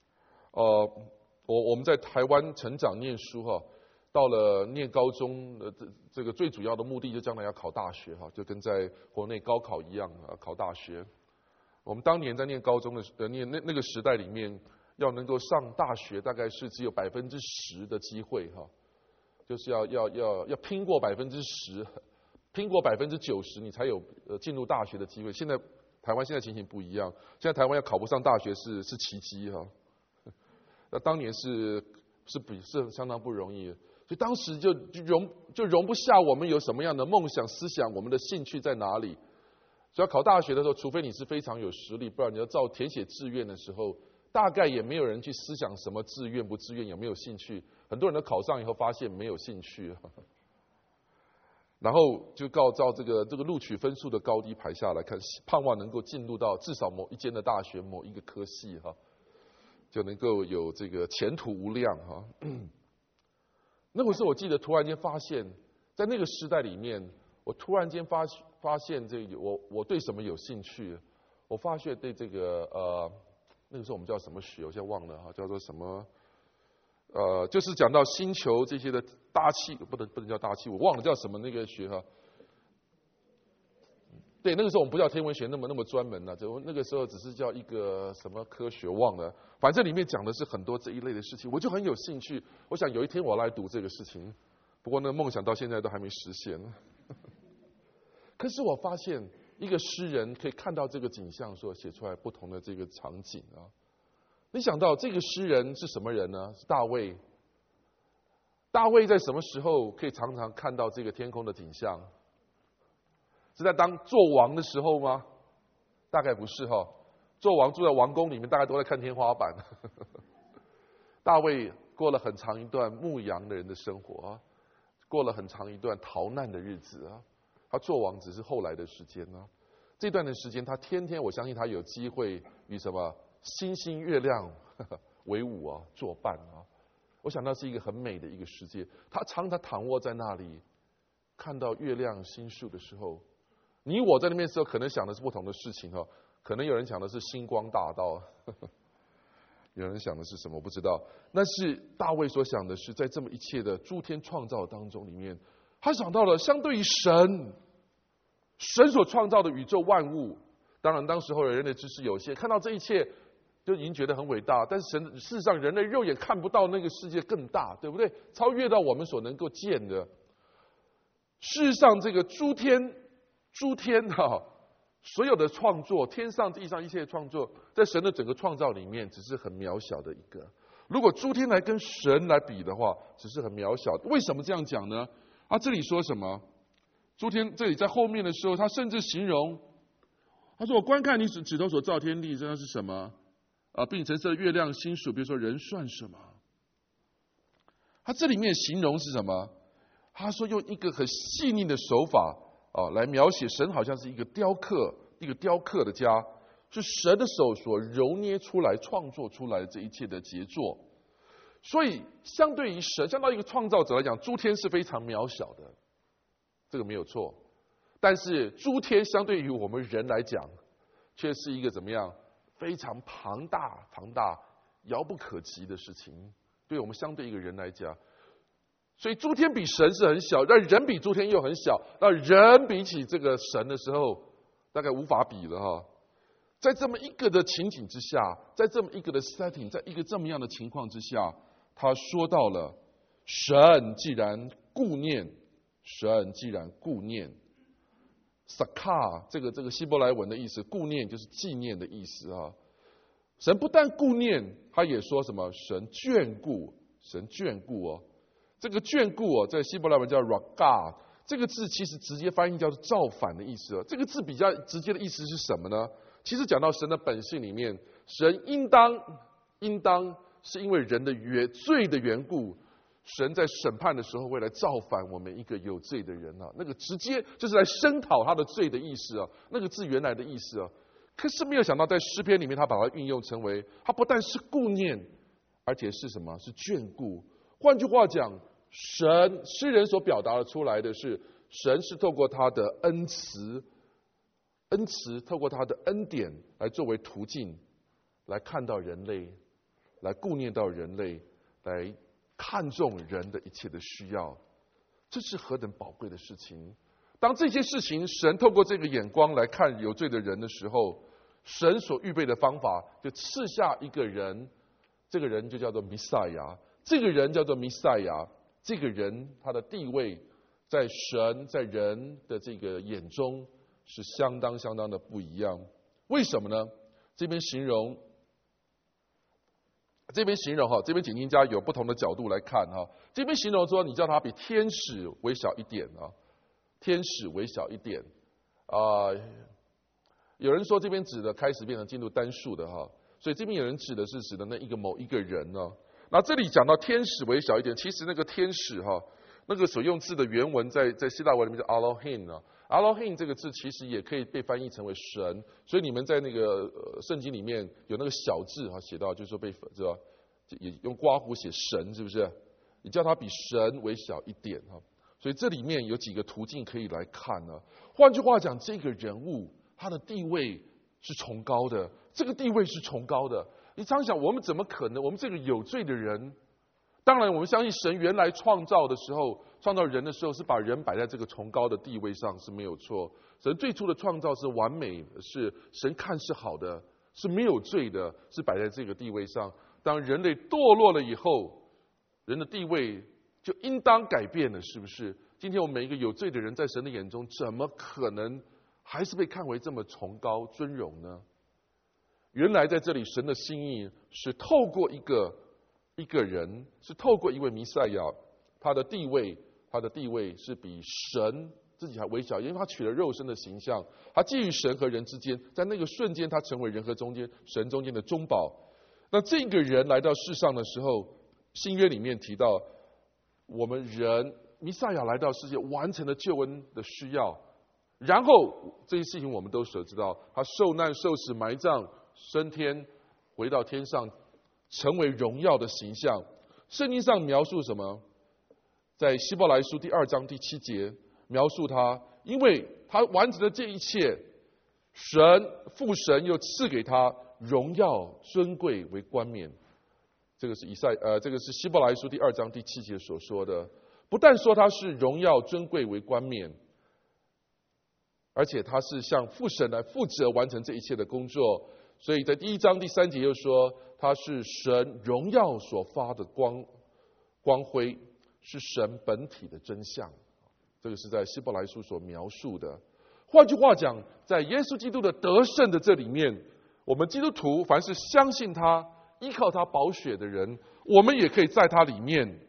我们在台湾成长念书到了念高中这个最主要的目的就将来要考大学就跟在国内高考一样考大学。我们当年在念高中的念那个时代里面，要能够上大学大概是只有10%的机会就是要拼过10%，拼过90%，你才有进入大学的机会。台湾现在情形不一样，现在台湾要考不上大学是奇迹那当年是相当不容易，所以当时就容不下我们有什么样的梦想、思想，我们的兴趣在哪里。所以要考大学的时候，除非你是非常有实力，不然你要填写志愿的时候，大概也没有人去思想什么志愿不志愿，有没有兴趣。很多人都考上以后发现没有兴趣然后就照这个录取分数的高低排下来看，盼望能够进入到至少某一间的大学某一个科系就能够有这个前途无量那个时候我记得突然间发现，在那个时代里面，我突然间发现这个我对什么有兴趣。我发现对这个那个时候我们叫什么学，我现在忘了叫做什么就是讲到星球这些的大气，不能叫大气，我忘了叫什么那个学对，那个时候我们不叫天文学那么专门那个时候只是叫一个什么科学忘了，反正里面讲的是很多这一类的事情，我就很有兴趣。我想有一天我来读这个事情，不过那个梦想到现在都还没实现可是我发现一个诗人可以看到这个景象，所写出来不同的这个场景你想到这个诗人是什么人呢？是大卫。大卫在什么时候可以常常看到这个天空的景象？是在当做王的时候吗？大概不是纣王住在王宫里面，大概都在看天花板。大卫过了很长一段牧羊的人的生活啊，过了很长一段逃难的日子啊。他做王只是后来的时间啊。这段的时间，他天天，我相信他有机会与什么星星、月亮为伍啊，作伴啊。我想那是一个很美的一个世界。他常常躺卧在那里，看到月亮星宿的时候，你我在那边的时候，可能想的是不同的事情哦。可能有人想的是星光大道，有人想的是什么我不知道。但是大卫所想的是，在这么一切的诸天创造当中里面，他想到了相对于神所创造的宇宙万物。当然当时候人类知识有限，看到这一切就已经觉得很伟大，但是事实上人类肉眼看不到那个世界更大，对不对？超越到我们所能够见的。事实上这个诸天所有的创作，天上地上一切的创作，在神的整个创造里面只是很渺小的一个。如果诸天来跟神来比的话，只是很渺小。为什么这样讲呢？这里说什么？诸天这里在后面的时候，他甚至形容，他说：“我观看你指头所造天地，这是什么？并陈设月亮星宿，比如说人算什么？”他这里面形容是什么？他说用一个很细腻的手法来描写神，好像是一个雕刻的家，是神的手所揉捏出来、创作出来的这一切的杰作。所以，相对于神，相当于一个创造者来讲，诸天是非常渺小的，这个没有错。但是，诸天相对于我们人来讲，却是一个怎么样？非常庞大、遥不可及的事情。对我们相对一个人来讲。所以诸天比神是很小，但人比诸天又很小。那人比起这个神的时候，大概无法比了哈。在这么一个的情景之下，在这么一个的 setting， 在一个这么样的情况之下，他说到了神既然顾念 ，saka 这个希伯来文的意思，顾念就是纪念的意思啊。神不但顾念，他也说什么？神眷顾哦。这个眷顾在希伯来文叫 raga， 这个字其实直接翻译叫做造反的意思。这个字比较直接的意思是什么呢？其实讲到神的本性里面，神应当是因为人的罪的缘故，神在审判的时会来造反我们一个有罪的人啊。那个直接就是来声讨他的罪的意思啊。那个字原来的意思啊。可是没有想到，在诗篇里面，他把它运用成为，他不但是顾念，而且是什么？是眷顾。换句话讲，诗人所表达出来的是，神是透过他的恩慈，透过他的恩典来作为途径，来看到人类，来顾念到人类，来看重人的一切的需要。这是何等宝贵的事情！当这些事情神透过这个眼光来看有罪的人的时候，神所预备的方法就赐下一个人，这个人就叫做弥赛亚。这个人叫做弥赛亚，这个人他的地位在神在人的这个眼中是相当的不一样。为什么呢？这边形容这边解经家有不同的角度来看哈。这边形容说，你叫他比天使微小一点啊，天使微小一点有人说这边指的开始变成进入单数的哈，所以这边有人指的是指的那某一个人呢。那这里讲到天使微小一点，其实那个天使那个所用字的原文在希腊文里面叫 Elohim 啊。Elohim 这个字其实也可以被翻译成为神，所以你们在那个圣经里面有那个小字写到就是说是吧，也用括弧写神，是不是？你叫它比神微小一点所以这里面有几个途径可以来看呢。换句话讲，这个人物他的地位是崇高的，这个地位是崇高的。你常想，我们怎么可能？我们这个有罪的人，当然我们相信神原来创造的时候，创造人的时候是把人摆在这个崇高的地位上是没有错。神最初的创造是完美，是神看是好的，是没有罪的，是摆在这个地位上。当人类堕落了以后，人的地位就应当改变了，是不是？今天我们每一个有罪的人，在神的眼中，怎么可能还是被看为这么崇高尊荣呢？原来在这里，神的心意是透过一个人，是透过一位弥赛亚，他的地位是比神自己还微小，因为他取了肉身的形象，他介于神和人之间，在那个瞬间，他成为人和神中间的中保。那这个人来到世上的时候，新约里面提到，我们人弥赛亚来到世界，完成了救恩的需要。然后这些事情我们都所知道，他受难、受死、埋葬、升天，回到天上，成为荣耀的形象。圣经上描述什么？在希伯来书第2章第7节描述他，因为他完成了这一切，父神又赐给他荣耀尊贵为冠冕。这个是这个是希伯来书第2章第7节所说的。不但说他是荣耀尊贵为冠冕，而且他是向父神来负责完成这一切的工作。所以在第1章第3节又说，他是神荣耀所发的光辉，是神本体的真相。这个是在希伯来书所描述的。换句话讲，在耶稣基督的得胜的这里面，我们基督徒凡是相信他、依靠他宝血的人，我们也可以在他里面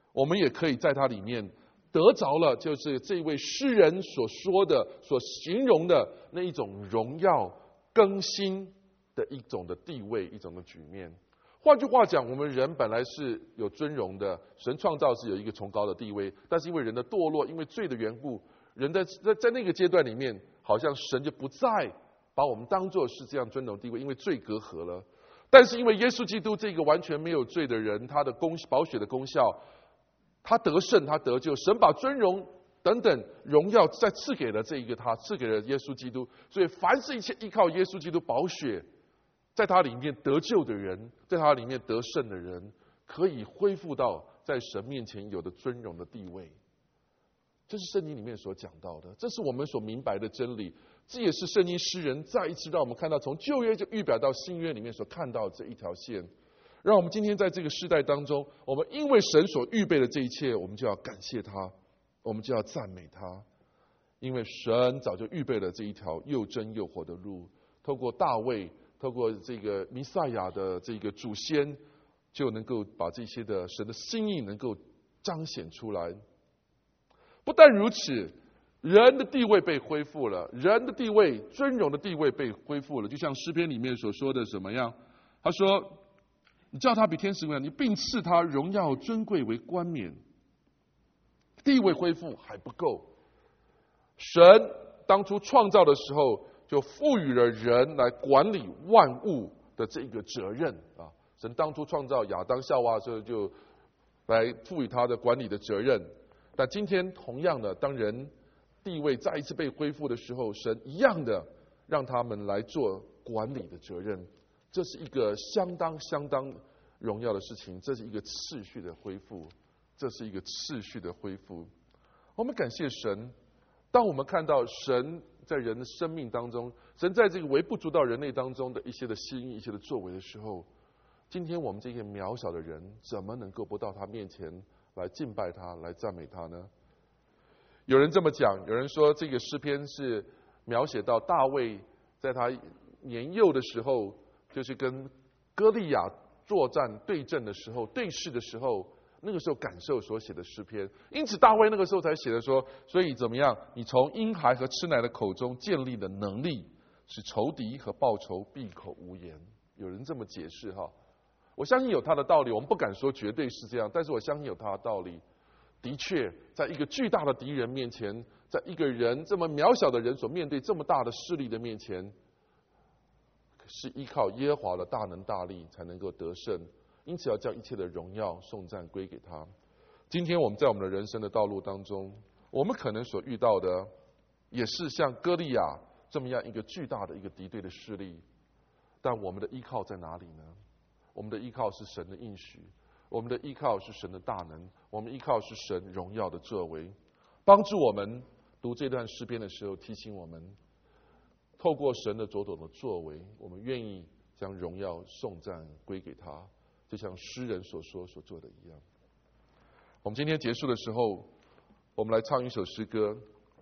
得着了，就是这位诗人所说的、所形容的那一种荣耀更新的一种的地位、一种的局面。换句话讲，我们人本来是有尊荣的，神创造是有一个崇高的地位，但是因为人的堕落，因为罪的缘故，人在那个阶段里面，好像神就不再把我们当作是这样尊荣地位，因为罪隔阂了。但是因为耶稣基督这个完全没有罪的人，他的宝血的功效，他得胜，他得救，神把尊荣等等荣耀再赐给了赐给了耶稣基督。所以凡是一切依靠耶稣基督宝血，在他里面得救的人，在他里面得胜的人，可以恢复到在神面前有的尊荣的地位。这是圣经里面所讲到的，这是我们所明白的真理。这也是圣经诗人再一次让我们看到，从旧约就预表到新约里面所看到的这一条线。让我们今天在这个世代当中，我们因为神所预备的这一切，我们就要感谢他，我们就要赞美他，因为神早就预备了这一条又真又活的路，透过大卫，透过这个弥赛亚的这个祖先，就能够把这些的神的心意能够彰显出来。不但如此，人的地位被恢复了，人的地位、尊荣的地位被恢复了。就像诗篇里面所说的怎么样？他说：“你叫他比天使为你并赐他荣耀尊贵为冠冕。”地位恢复还不够，神当初创造的时候，就赋予了人来管理万物的这个责任啊。神当初创造亚当夏娃的时候，就来赋予他的管理的责任。但今天同样的，当人地位再一次被恢复的时候，神一样的让他们来做管理的责任。这是一个相当荣耀的事情，这是一个次序的恢复，这是一个次序的恢复。我们感谢神，当我们看到神在人的生命当中，神在这个微不足道人类当中的一些的心意、一些的作为的时候，今天我们这些渺小的人，怎么能够不到他面前来敬拜他，来赞美他呢？有人这么讲，有人说这个诗篇是描写到大卫在他年幼的时候，就是跟歌利亚作战对阵的时候、对视的时候，那个时候感受所写的诗篇。因此大卫那个时候才写的说，所以怎么样？你从婴孩和吃奶的口中建立的能力，使仇敌和报仇闭口无言。有人这么解释哈，我相信有他的道理，我们不敢说绝对是这样，但是我相信有他的道理。的确，在一个巨大的敌人面前，在一个人这么渺小的人所面对这么大的势力的面前，是依靠耶和华的大能大力才能够得胜。因此要将一切的荣耀颂赞归给他。今天我们在我们的人生的道路当中，我们可能所遇到的也是像歌利亚这么样一个巨大的一个敌对的势力，但我们的依靠在哪里呢？我们的依靠是神的应许，我们的依靠是神的大能，我们依靠是神荣耀的作为。帮助我们读这段诗篇的时候，提醒我们透过神的种种的作为，我们愿意将荣耀颂赞归给他，就像诗人所说所做的一样。我们今天结束的时候，我们来唱一首诗歌。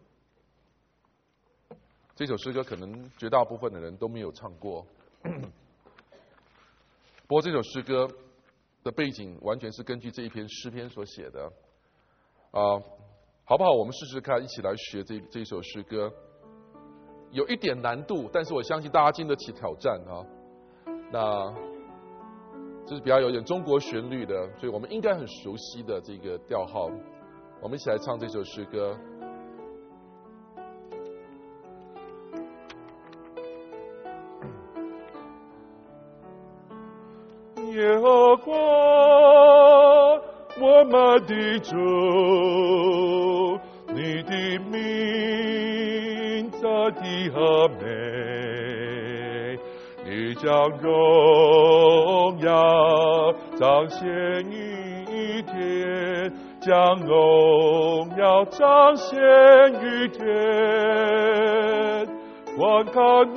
这首诗歌可能绝大部分的人都没有唱过，不过这首诗歌的背景完全是根据这一篇诗篇所写的。 好不好？我们试试看，一起来学这一首诗歌，有一点难度，但是我相信大家经得起挑战啊。那这是比较有点中国旋律的，所以我们应该很熟悉的这个调号。我们一起来唱这首诗歌。耶和华，我们的主，你的名在地和美，你将荣耀彰显于天，将荣耀彰显于天，观看你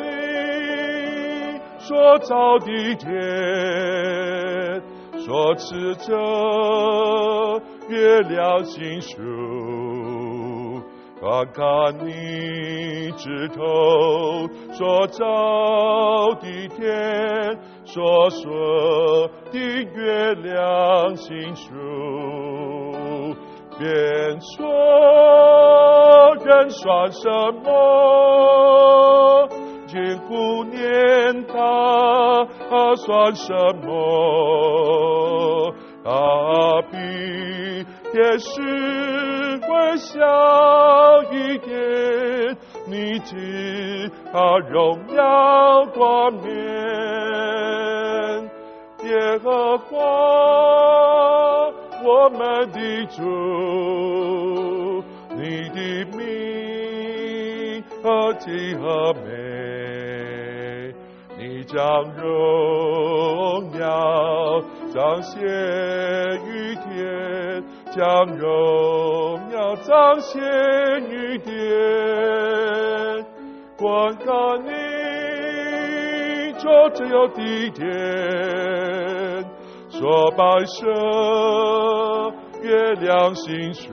所造的天，所赐着月亮星宿，观看你指头所造的天，所说的月亮星宿，便说人算什么？眷顾念他算什么？他比天使微小一点，你知他荣耀冠冕。耶和华我们的主，你的名何其和美，你将荣耀彰显于天，将荣耀彰显于天，观看你所自由的天，所摆设月亮星宿，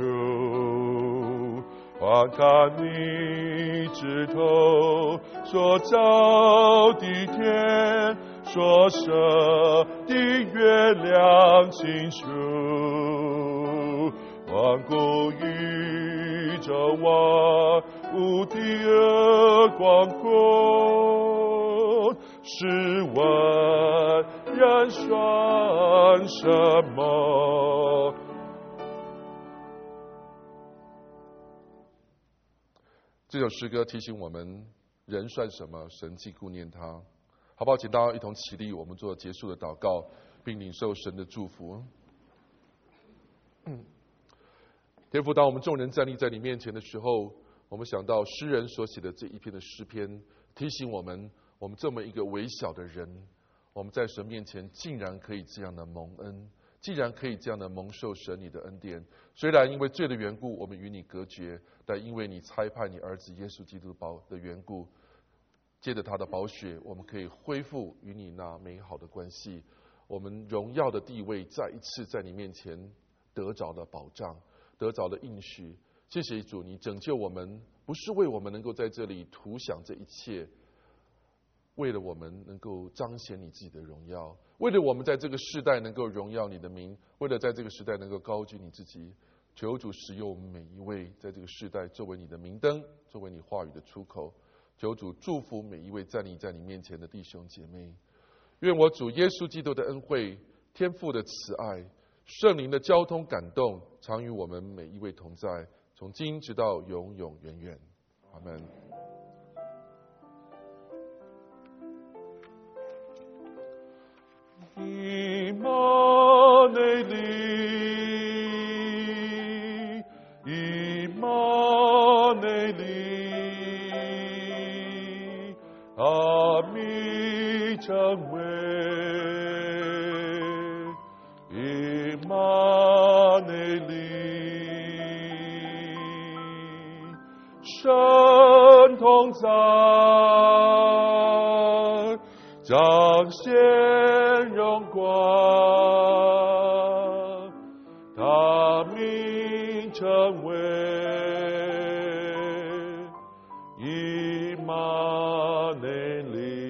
观看你指头所造的天，所设的月亮星宿，万古宇宙万物的广阔，试问人算什么？这首诗歌提醒我们，人算什么？神既顾念他。好不好？请大家一同起立，我们做结束的祷告，并领受神的祝福。天父，当我们众人站立在你面前的时候，我们想到诗人所写的这一篇的诗篇，提醒我们，我们这么一个微小的人，我们在神面前竟然可以这样的蒙恩，竟然可以这样的蒙受神你的恩典。虽然因为罪的缘故，我们与你隔绝，但因为你差派你儿子耶稣基督的缘故，借着他的宝血，我们可以恢复与你那美好的关系。我们荣耀的地位再一次在你面前得着了保障，得着了应许。谢谢主，你拯救我们，不是为我们能够在这里图享这一切，为了我们能够彰显你自己的荣耀，为了我们在这个世代能够荣耀你的名，为了在这个时代能够高举你自己。求主使用每一位在这个世代作为你的明灯，作为你话语的出口。求主祝福每一位站立在你面前的弟兄姐妹。愿我主耶稣基督的恩惠、天父的慈爱、圣灵的交通感动，常与我们每一位同在，从今直到永永远远。阿们。以马内利，以马内利，阿弥成为以马内利，神同在，彰显荣光，他名成为以马内利。